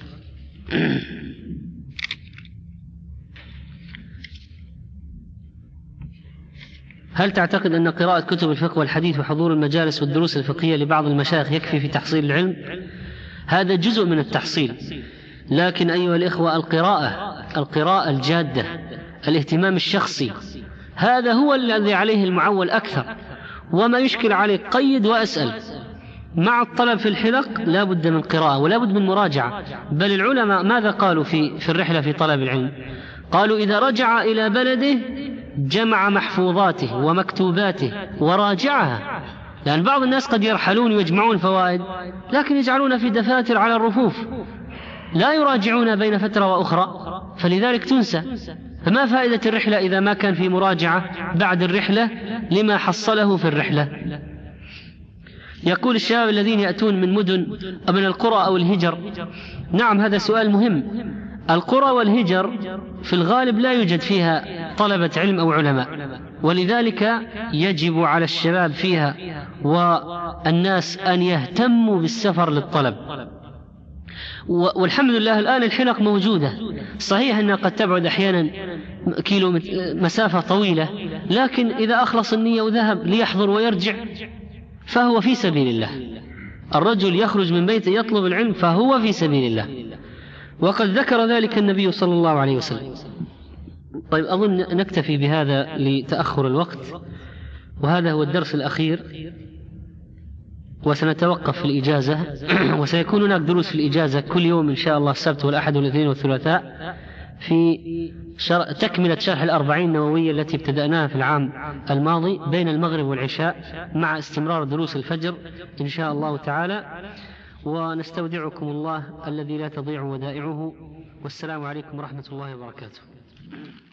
هل تعتقد أن قراءة كتب الفقه والحديث وحضور المجالس والدروس الفقهية لبعض المشايخ يكفي في تحصيل العلم؟ هذا جزء من التحصيل، لكن أيها الإخوة القراءة القراءة الجادة، الاهتمام الشخصي، هذا هو الذي عليه المعول أكثر. وما يشكل عليك قيد وأسأل. مع الطلب في الحلق لا بد من قراءة ولا بد من مراجعة. بل العلماء ماذا قالوا في في الرحلة في طلب العلم؟ قالوا إذا رجع إلى بلده جمع محفوظاته ومكتوباته وراجعها، لأن بعض الناس قد يرحلون ويجمعون فوائد لكن يجعلون في دفاتر على الرفوف، لا يراجعون بين فترة وأخرى، فلذلك تنسى. فما فائدة الرحلة إذا ما كان في مراجعة بعد الرحلة لما حصله في الرحلة؟ يقول الشباب الذين يأتون من مدن أو من القرى أو الهجر. نعم، هذا سؤال مهم. القرى والهجر في الغالب لا يوجد فيها طلبة علم أو علماء، ولذلك يجب على الشباب فيها والناس أن يهتموا بالسفر للطلب. والحمد لله الآن الحلق موجودة، صحيح أنها قد تبعد أحيانا كيلو مسافة طويلة، لكن إذا أخلص النية وذهب ليحضر ويرجع فهو في سبيل الله. الرجل يخرج من بيته يطلب العلم فهو في سبيل الله، وقد ذكر ذلك النبي صلى الله عليه وسلم. طيب، أظن نكتفي بهذا لتأخر الوقت، وهذا هو الدرس الأخير، وسنتوقف في الإجازة وسيكون هناك دروس في الإجازة كل يوم إن شاء الله، السبت والأحد والاثنين والثلاثاء، في شر... تكملة شرح الأربعين النووية التي ابتدأناها في العام الماضي بين المغرب والعشاء، مع استمرار دروس الفجر إن شاء الله تعالى. ونستودعكم الله الذي لا تضيع ودائعه، والسلام عليكم ورحمة الله وبركاته.